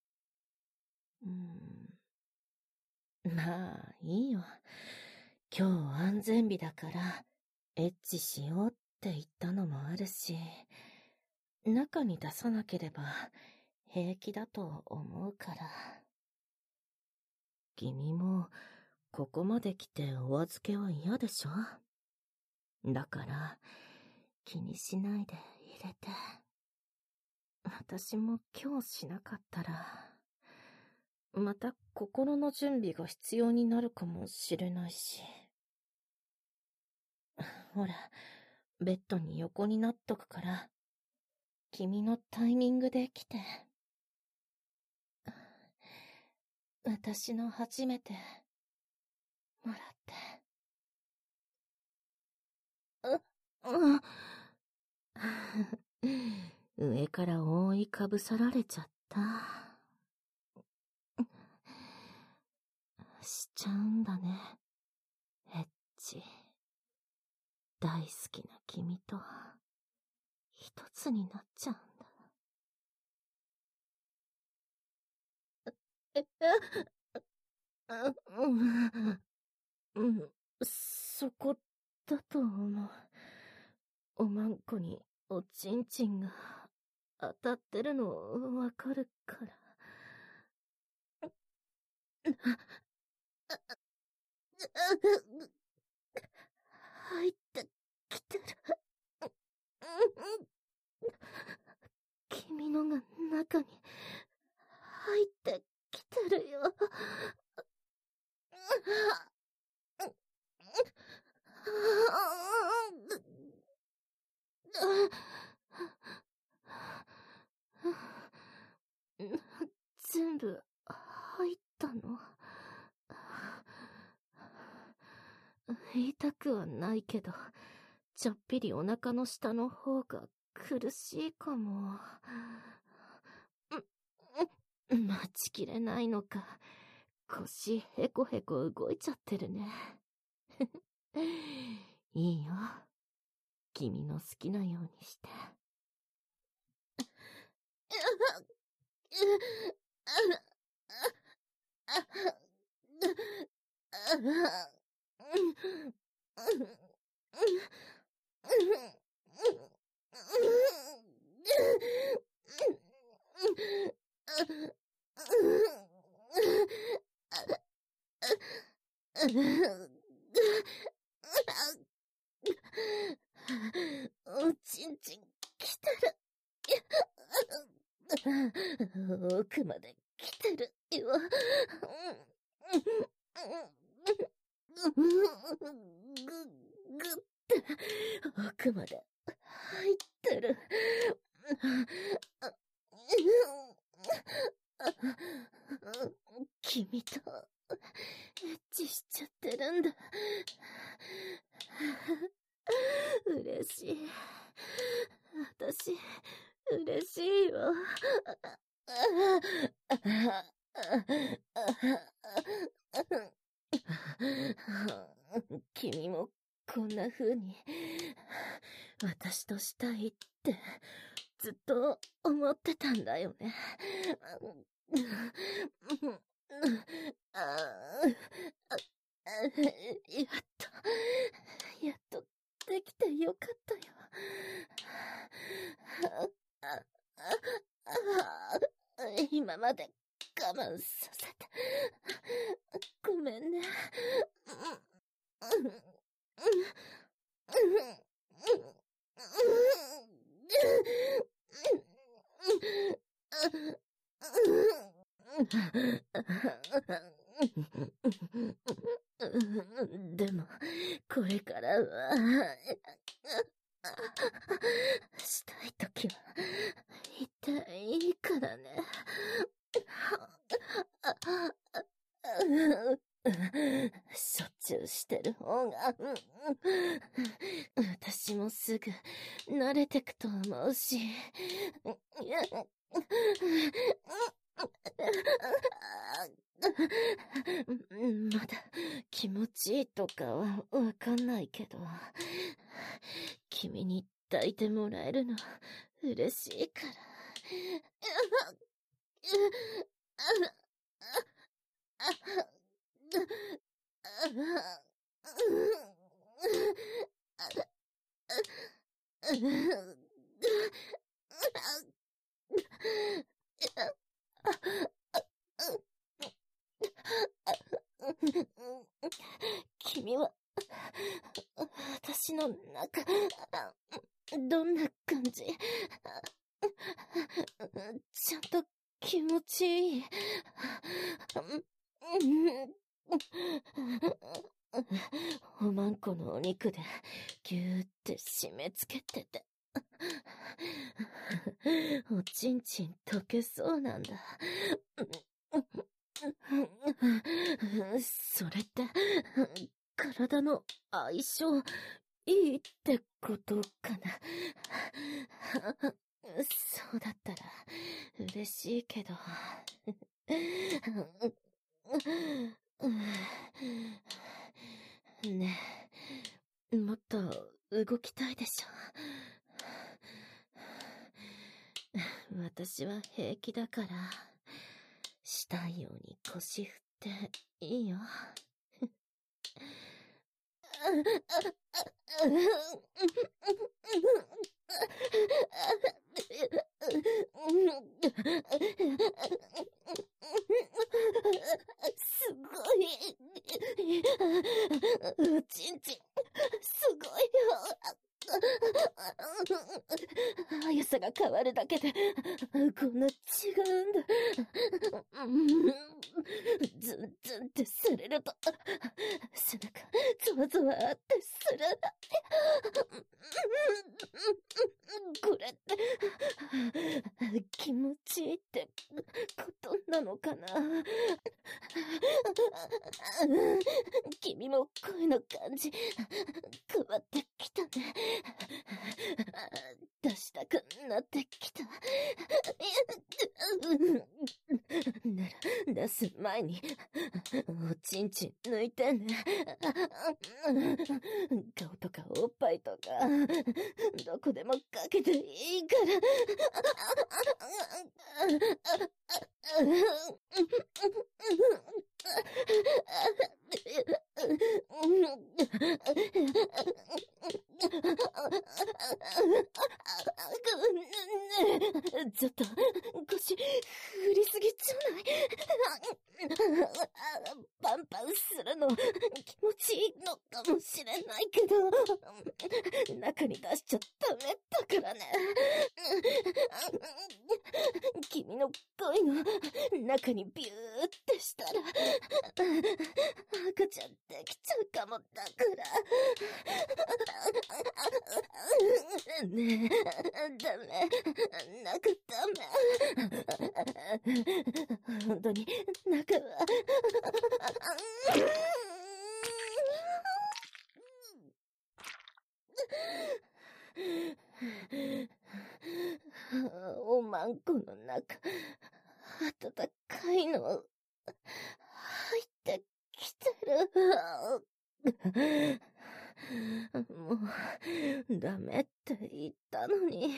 S2: まあ、いいよ。今日安全日だから、エッチしようって言ったのもあるし、中に出さなければ平気だと思うから。君も、ここまで来てお預けは嫌でしょ？だから、気にしないで入れて。私も今日しなかったら、また心の準備が必要になるかもしれないし。ほら、ベッドに横になっとくから、君のタイミングで来て。私の初めて、もらって。上から覆いかぶさられちゃった。しちゃうんだね、エッチ。大好きな君と、一つになっちゃうんだ。そこだと思う。おまんこにおちんちんが当たってるのわかるから。入ってきてる。君のが中に入ってきてるよ。全部入ったの？痛くはないけど、ちょっぴりお腹の下の方が苦しいかも。待ちきれないのか、 腰へこへこ動いちゃってるね。いいよ。君の好きなようにして。おちんちん来てる。奥まで来てるよ。ぐって奥まで入ってる。君とエッチしちゃってるんだ。嬉しい。私、嬉しいよ。君もこんな風に私としたいってずっと思ってたんだよね。やっとできてよかったよ。今まで我慢させてごめんね。でも、これからは、したいときは、言っていいからね。しょっちゅうしてる方が、私もすぐ慣れてくと思うし。まだ気持ちいいとかはわかんないけど、君に抱いてもらえるの嬉しいから。君は、私の中、どんな感じ？ちゃんと気持ちいい。おまんこのお肉でぎゅーって締め付けてて。おちんちん溶けそうなんだ。それって、体の相性いいってことかな。そうだったら嬉しいけど。ねえ、もっと動きたいでしょ。私は平気だから、したいように腰振っていいよ。すごい。おちんちん、すごいよ。速さが変わるだけで、こんな違うんだ。ズンズンってされると、背中、ゾワゾワってする。これって、気持ちいいってことなのかな。君
S1: りも声の感じ、変わってきたね。出したくなってきた。なら、出す前に、おちんちん抜いてね。顔とかおっぱいとか、どこでもかけていいから。ちょっと、腰、振りすぎちゃない？パンパンするの、気持ちいいのかもしれないけど、中に出しちゃダメだからね。君の恋の中にビューってしたら、赤ちゃんできちゃうかもだから。ねえ、ダメ。なんかダメ。本当に、中は。おまんこの中、暖かいの、入ってきてる。もう、ダメって言ったのに。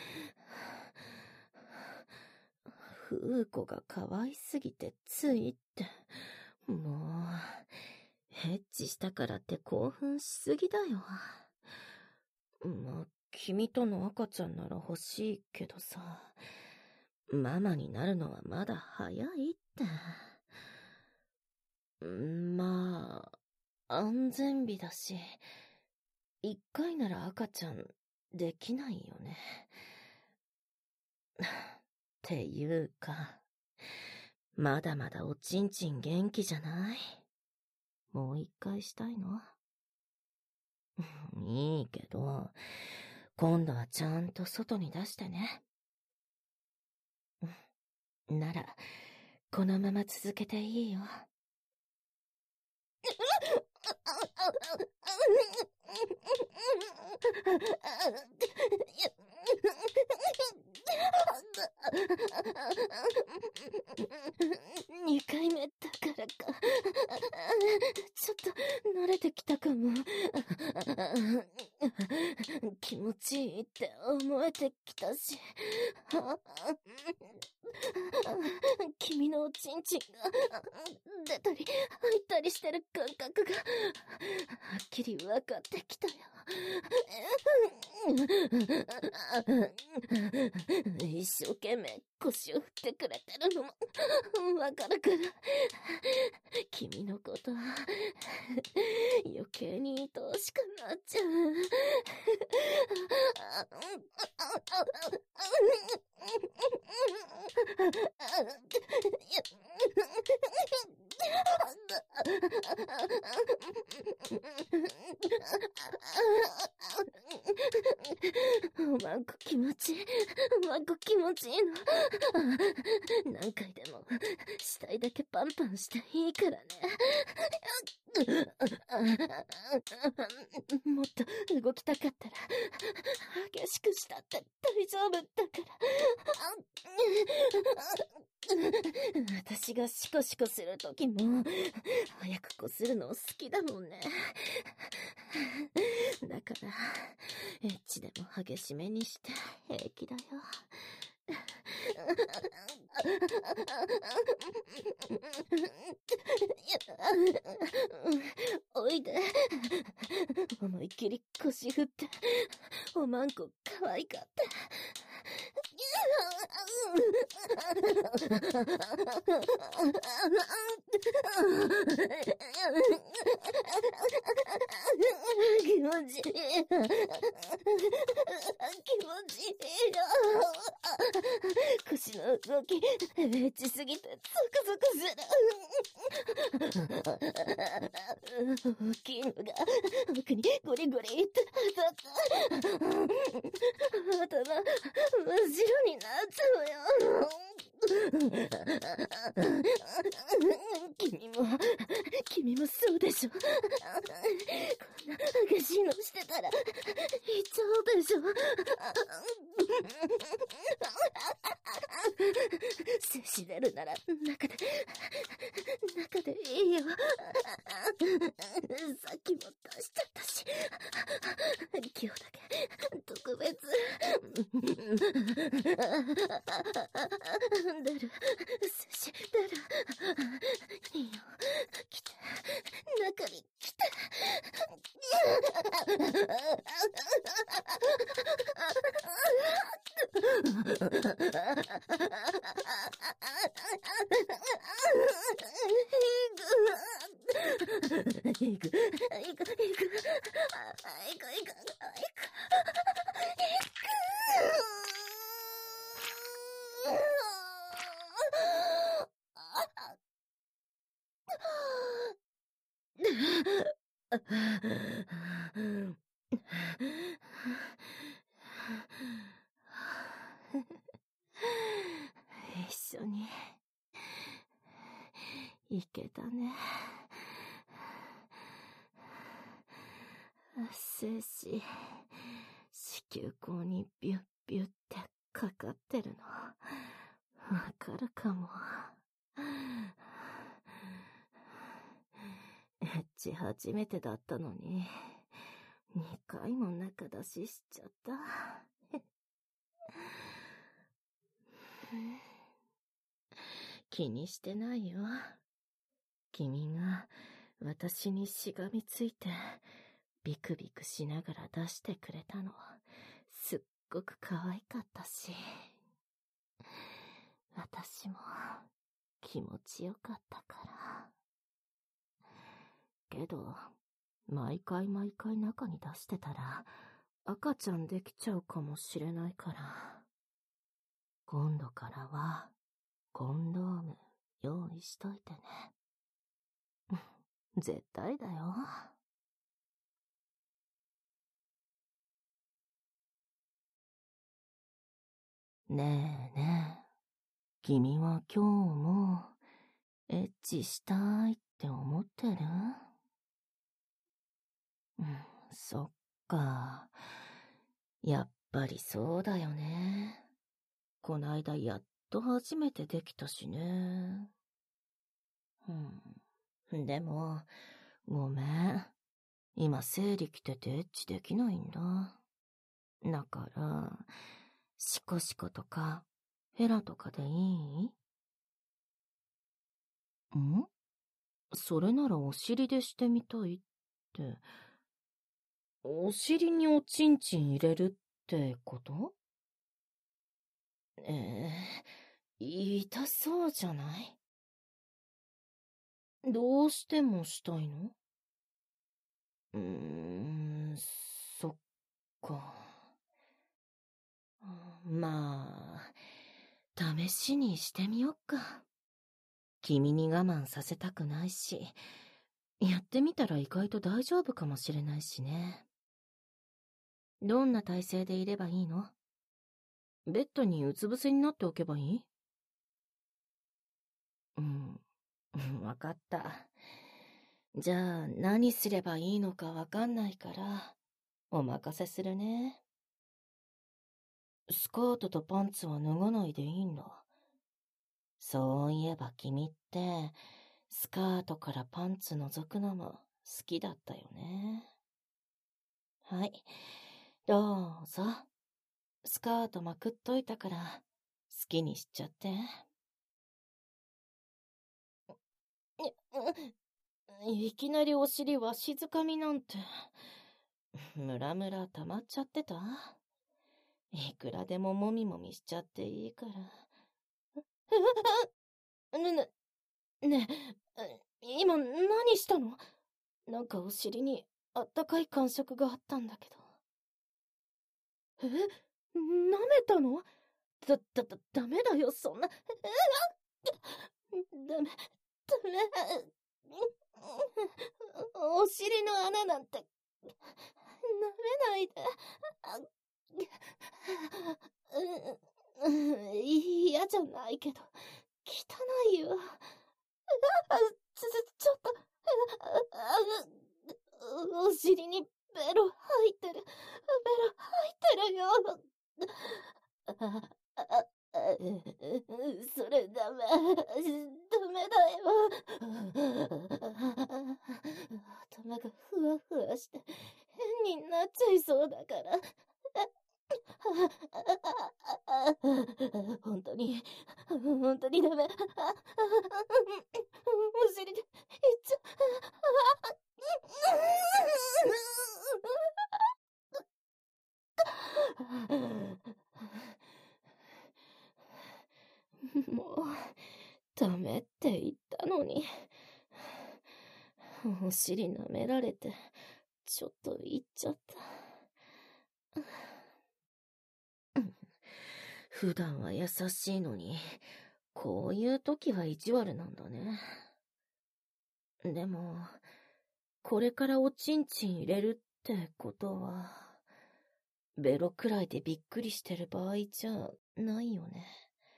S1: フーコが可愛すぎてついって。もう、ヘッチしたからって興奮しすぎだよ。まあ、君との赤ちゃんなら欲しいけどさ、ママになるのはまだ早いって。まあ、安全日だし、一回なら赤ちゃんできないよね。っていうか、まだまだおちんちん元気じゃない？もう一回したいの？いいけど、今度はちゃんと外に出してね。なら、このまま続けていいよ。2回目だからか。ちょっと慣れてきたかも。気持ちいいって思えてきたし。君のおちんちんが出たり入ったりしてる感覚がはっきり分かってきたよ。一生懸命腰を振ってくれてるのも分かるから、君のこと余計に愛おしくなっちゃう。おまんこ気持ちいい。おまんこ気持ちいいの。何回でも死体だけパンパンしていいからね。もっと動きたかったら激しくしたって大丈夫だから。私がシコシコするときも早くこするの好きだもんね。だからエッチでも激しめにして平気だよ。おいで。思いっきり腰振っておまんこ可愛かった。気持ちいい。気持ちいいよ。腰の動きエッチすぎてゾクゾクする。
S2: 大きいのが奥にゴリゴリって当たった。頭、真っ白になっちゃうよ。君もそうでしょ。こんな激しいのしてたら、いっちゃうでしょ。精子出るなら、中でいいよ。さっきも出しちゃったし。今日だけ、特別。出る。精子出る。いいよ。来て。中に来て。一緒に行けたね。精子、子宮口にビュッビュッってかかってるの、わかるかも。エッチ初めてだったのに、2回も中出ししちゃった。気にしてないよ。君が私にしがみついて、ビクビクしながら出してくれたの、すっごく可愛かったし、私も気持ちよかったから。けど、毎回中に出してたら、赤ちゃんできちゃうかもしれないから、今度からは、コンドーム用意しといてね。絶対だよ。ねえねえ、君は今日もエッチしたいって思ってる？そっか。やっぱりそうだよね。こないだやっと初めてできたしね。でも、ごめん。今生理来ててエッチできないんだ。だから、シコシコとか、ヘラとかでいい？それならお尻でしてみたいって。お尻におちんちん入れるってこと？痛そうじゃない？どうしてもしたいの？そっか。まあ、試しにしてみよっか。君に我慢させたくないし、やってみたら意外と大丈夫かもしれないしね。どんな体勢でいればいいの？ベッドにうつ伏せになっておけばいい？わかった。じゃあ何すればいいのかわかんないから、お任せするね。スカートとパンツは脱がないでいいんだ。そういえば君って、スカートからパンツ覗くのも好きだったよね。はい。どうぞ。スカートまくっといたから、好きにしちゃって。いきなりお尻わしづかみなんて、ムラムラ溜まっちゃってた？いくらでももみもみしちゃっていいから。ねえ、今何したの？なんかお尻にあったかい感触があったんだけど。舐めたの？ダメだよ、そんな。ダメ。 お尻の穴なんて、舐めないで。嫌じゃないけど、汚いよ。ちょっと、お尻にベロ入ってる。ベロ入ってるよ。それダメ。ダメだよ。頭がふわふわして、変になっちゃいそうだから。本当にダメ。お尻で、いっちゃ、もう、ダメって言ったのに。お尻舐められて、ちょっと言っちゃった。普段は優しいのに、こういう時は意地悪なんだね。でも、これからおちんちん入れるってことは、ベロくらいでびっくりしてる場合じゃないよね。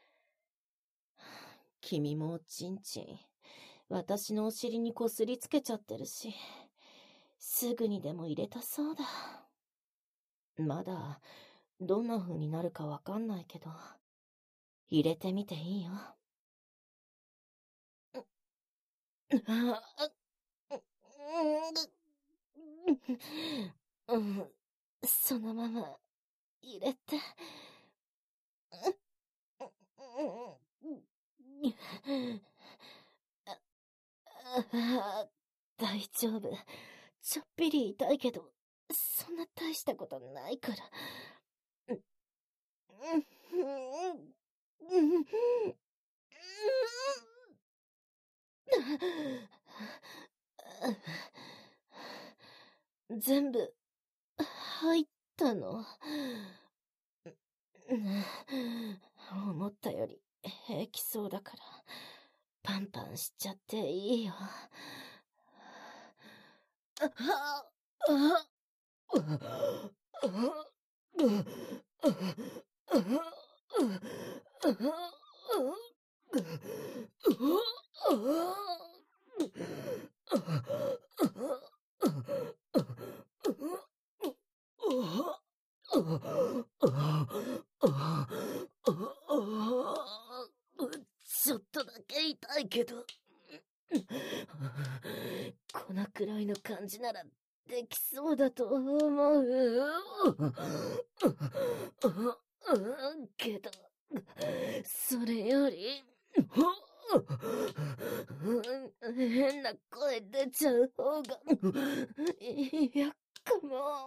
S2: 君もおちんちん、私のお尻にこすりつけちゃってるし、すぐにでも入れたそうだ。まだ、どんな風になるかわかんないけど、入れてみていいよ。そのまま入れて。大丈夫。ちょっぴり痛いけど、そんな大したことないから。全部、入ったの。思ったより平気そうだから、パンパンしちゃっていいよ。ちょっとだけ痛いけど、このくらいの感じならできそうだと思う。けど、それより、変な声出ちゃう方が、嫌かも。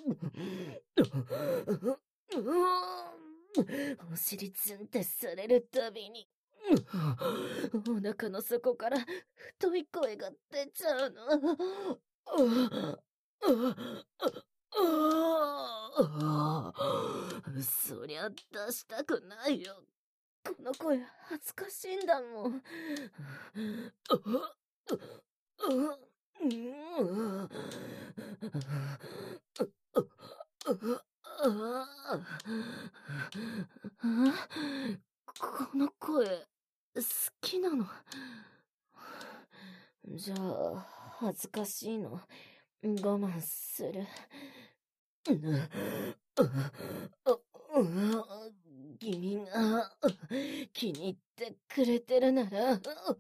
S2: お尻ツンってされるたびに、お腹の底から太い声が出ちゃうの。そりゃ出したくないよ。この声恥ずかしいんだもん。この声、好きなの。じゃあ、恥ずかしいの、我慢する。君が気に入ってくれてるなら、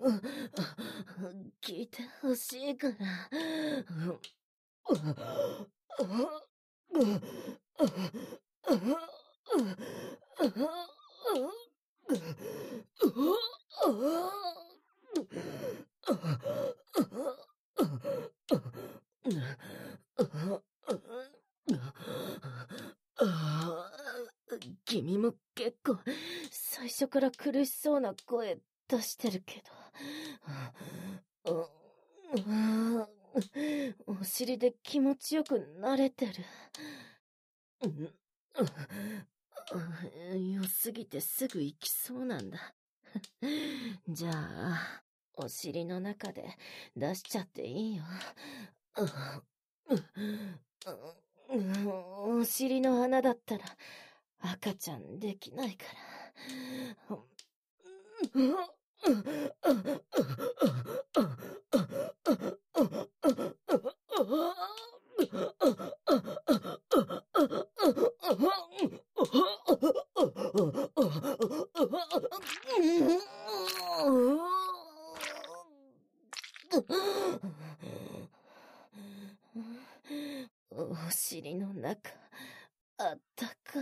S2: 聞いてほしいから。君も結構最初から苦しそうな声出してるけど、お尻で気持ちよくなれてる。良すぎてすぐ行きそうなんだ。じゃあ、 お尻の中で出しちゃっていいよ。お尻の穴だったら赤ちゃんできないから。お尻の中、あったか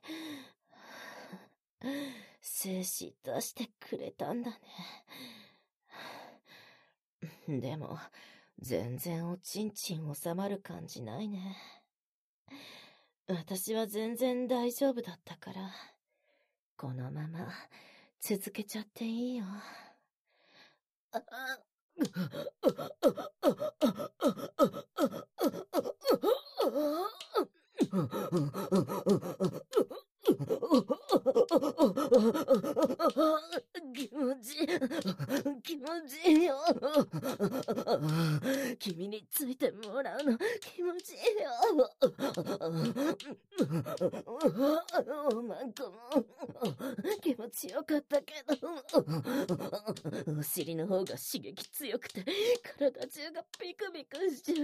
S2: い。精子出してくれたんだね。でも、全然おちんちん収まる感じないね。私は全然大丈夫だったから、このまま続けちゃっていいよ。気持ちいい。気持ちいいよ。君についてもらうの気持ちいいよ。おまんこも気持ちよかったけど、お尻の方が刺激強くて体中がピクピクしちゃ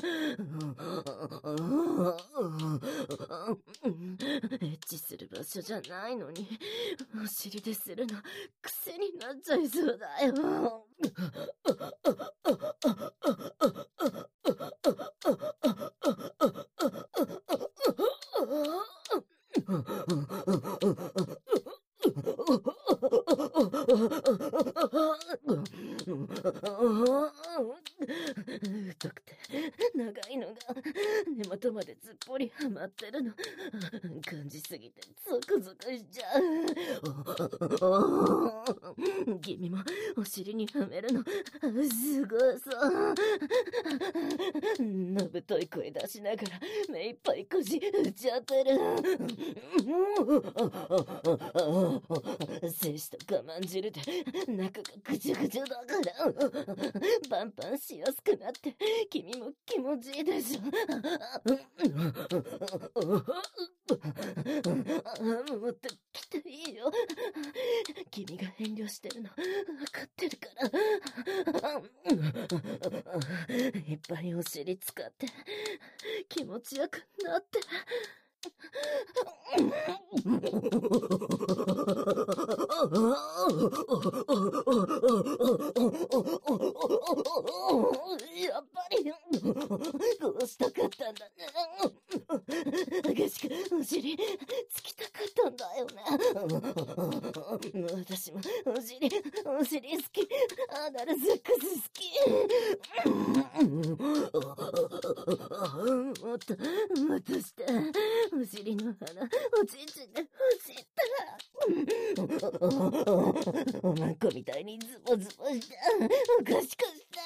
S2: う。エッチする場所じゃないのに、お尻でするの癖になっちゃいそうだよ。太くて長いのが根元までずっぽりはまってるの感じすぎてゾクゾクしちゃう。君もお尻にはめるのすごそう。のぶとい声出しながら目いっぱい腰打ち当てる。精子と我慢汁で中がぐちゅぐちゅだからパンパンしやすくなって君も気持ちいいでしょ。持ってきていいよ。君が遠慮してるの分かってるからいっぱいお尻使って気持ちよくなってやっぱりこうしたかったんだね。激しくお尻つきたかったんだよね。私もお尻好き。アナルセックス好き。もっとしてお尻の花おちんちんで欲しいった。おまんこみたいにズボズボしたおかしくした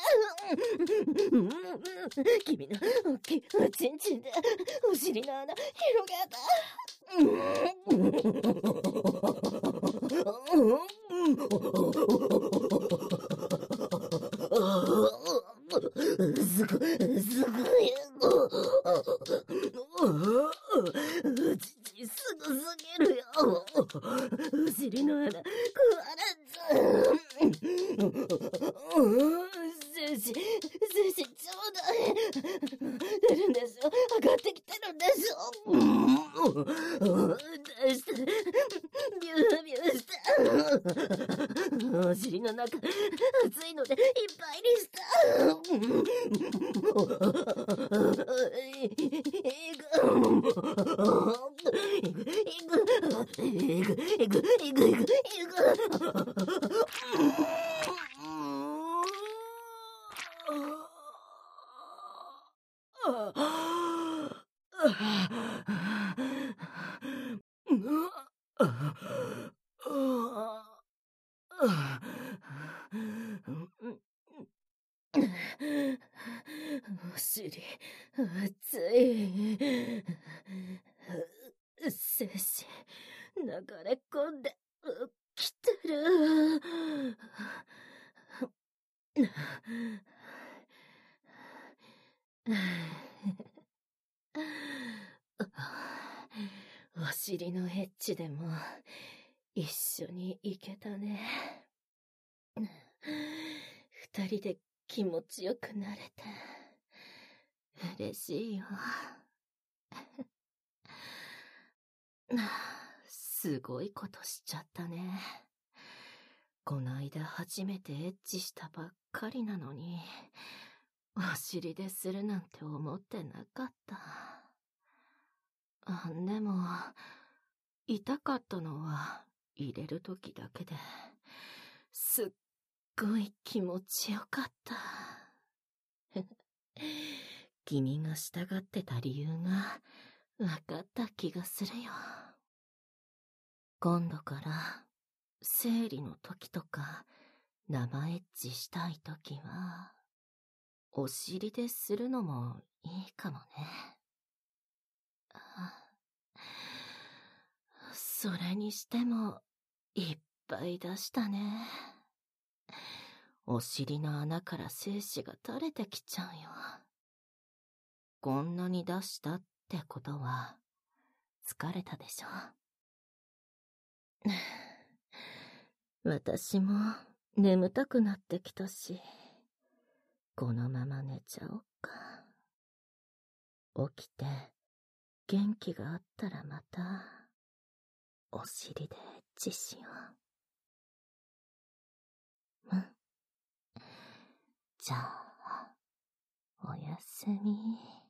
S2: 君の大きいおちんちんでお尻の穴広げた。すごい。おちんちんすごすぎるよ。お尻の穴壊れちゃう。精子ちょうだい。出るんでしょ。上がってきてるんでしょ。出してビュービューして。お尻の中熱いのでいっぱいにした。お尻熱い。精子流れ込んできてる。 お尻のエッチでも一緒に行けたね。二人で気持ちよくなれて嬉しいよ。すごいことしちゃったね。こないだ初めてエッチしたばっかりなのに、お尻でするなんて思ってなかった。でも、痛かったのは入れるときだけで、すっごい気持ちよかった。君が従ってた理由がわかった気がするよ。今度から生理の時とか生エッチしたい時はお尻でするのもいいかもね。それにしてもいっぱい出したね。お尻の穴から精子が垂れてきちゃうよ。こんなに出したってことは疲れたでしょ。私も眠たくなってきたし、このまま寝ちゃおっか。起きて元気があったらまたお尻でエッチしよう。じゃあ、おやすみ。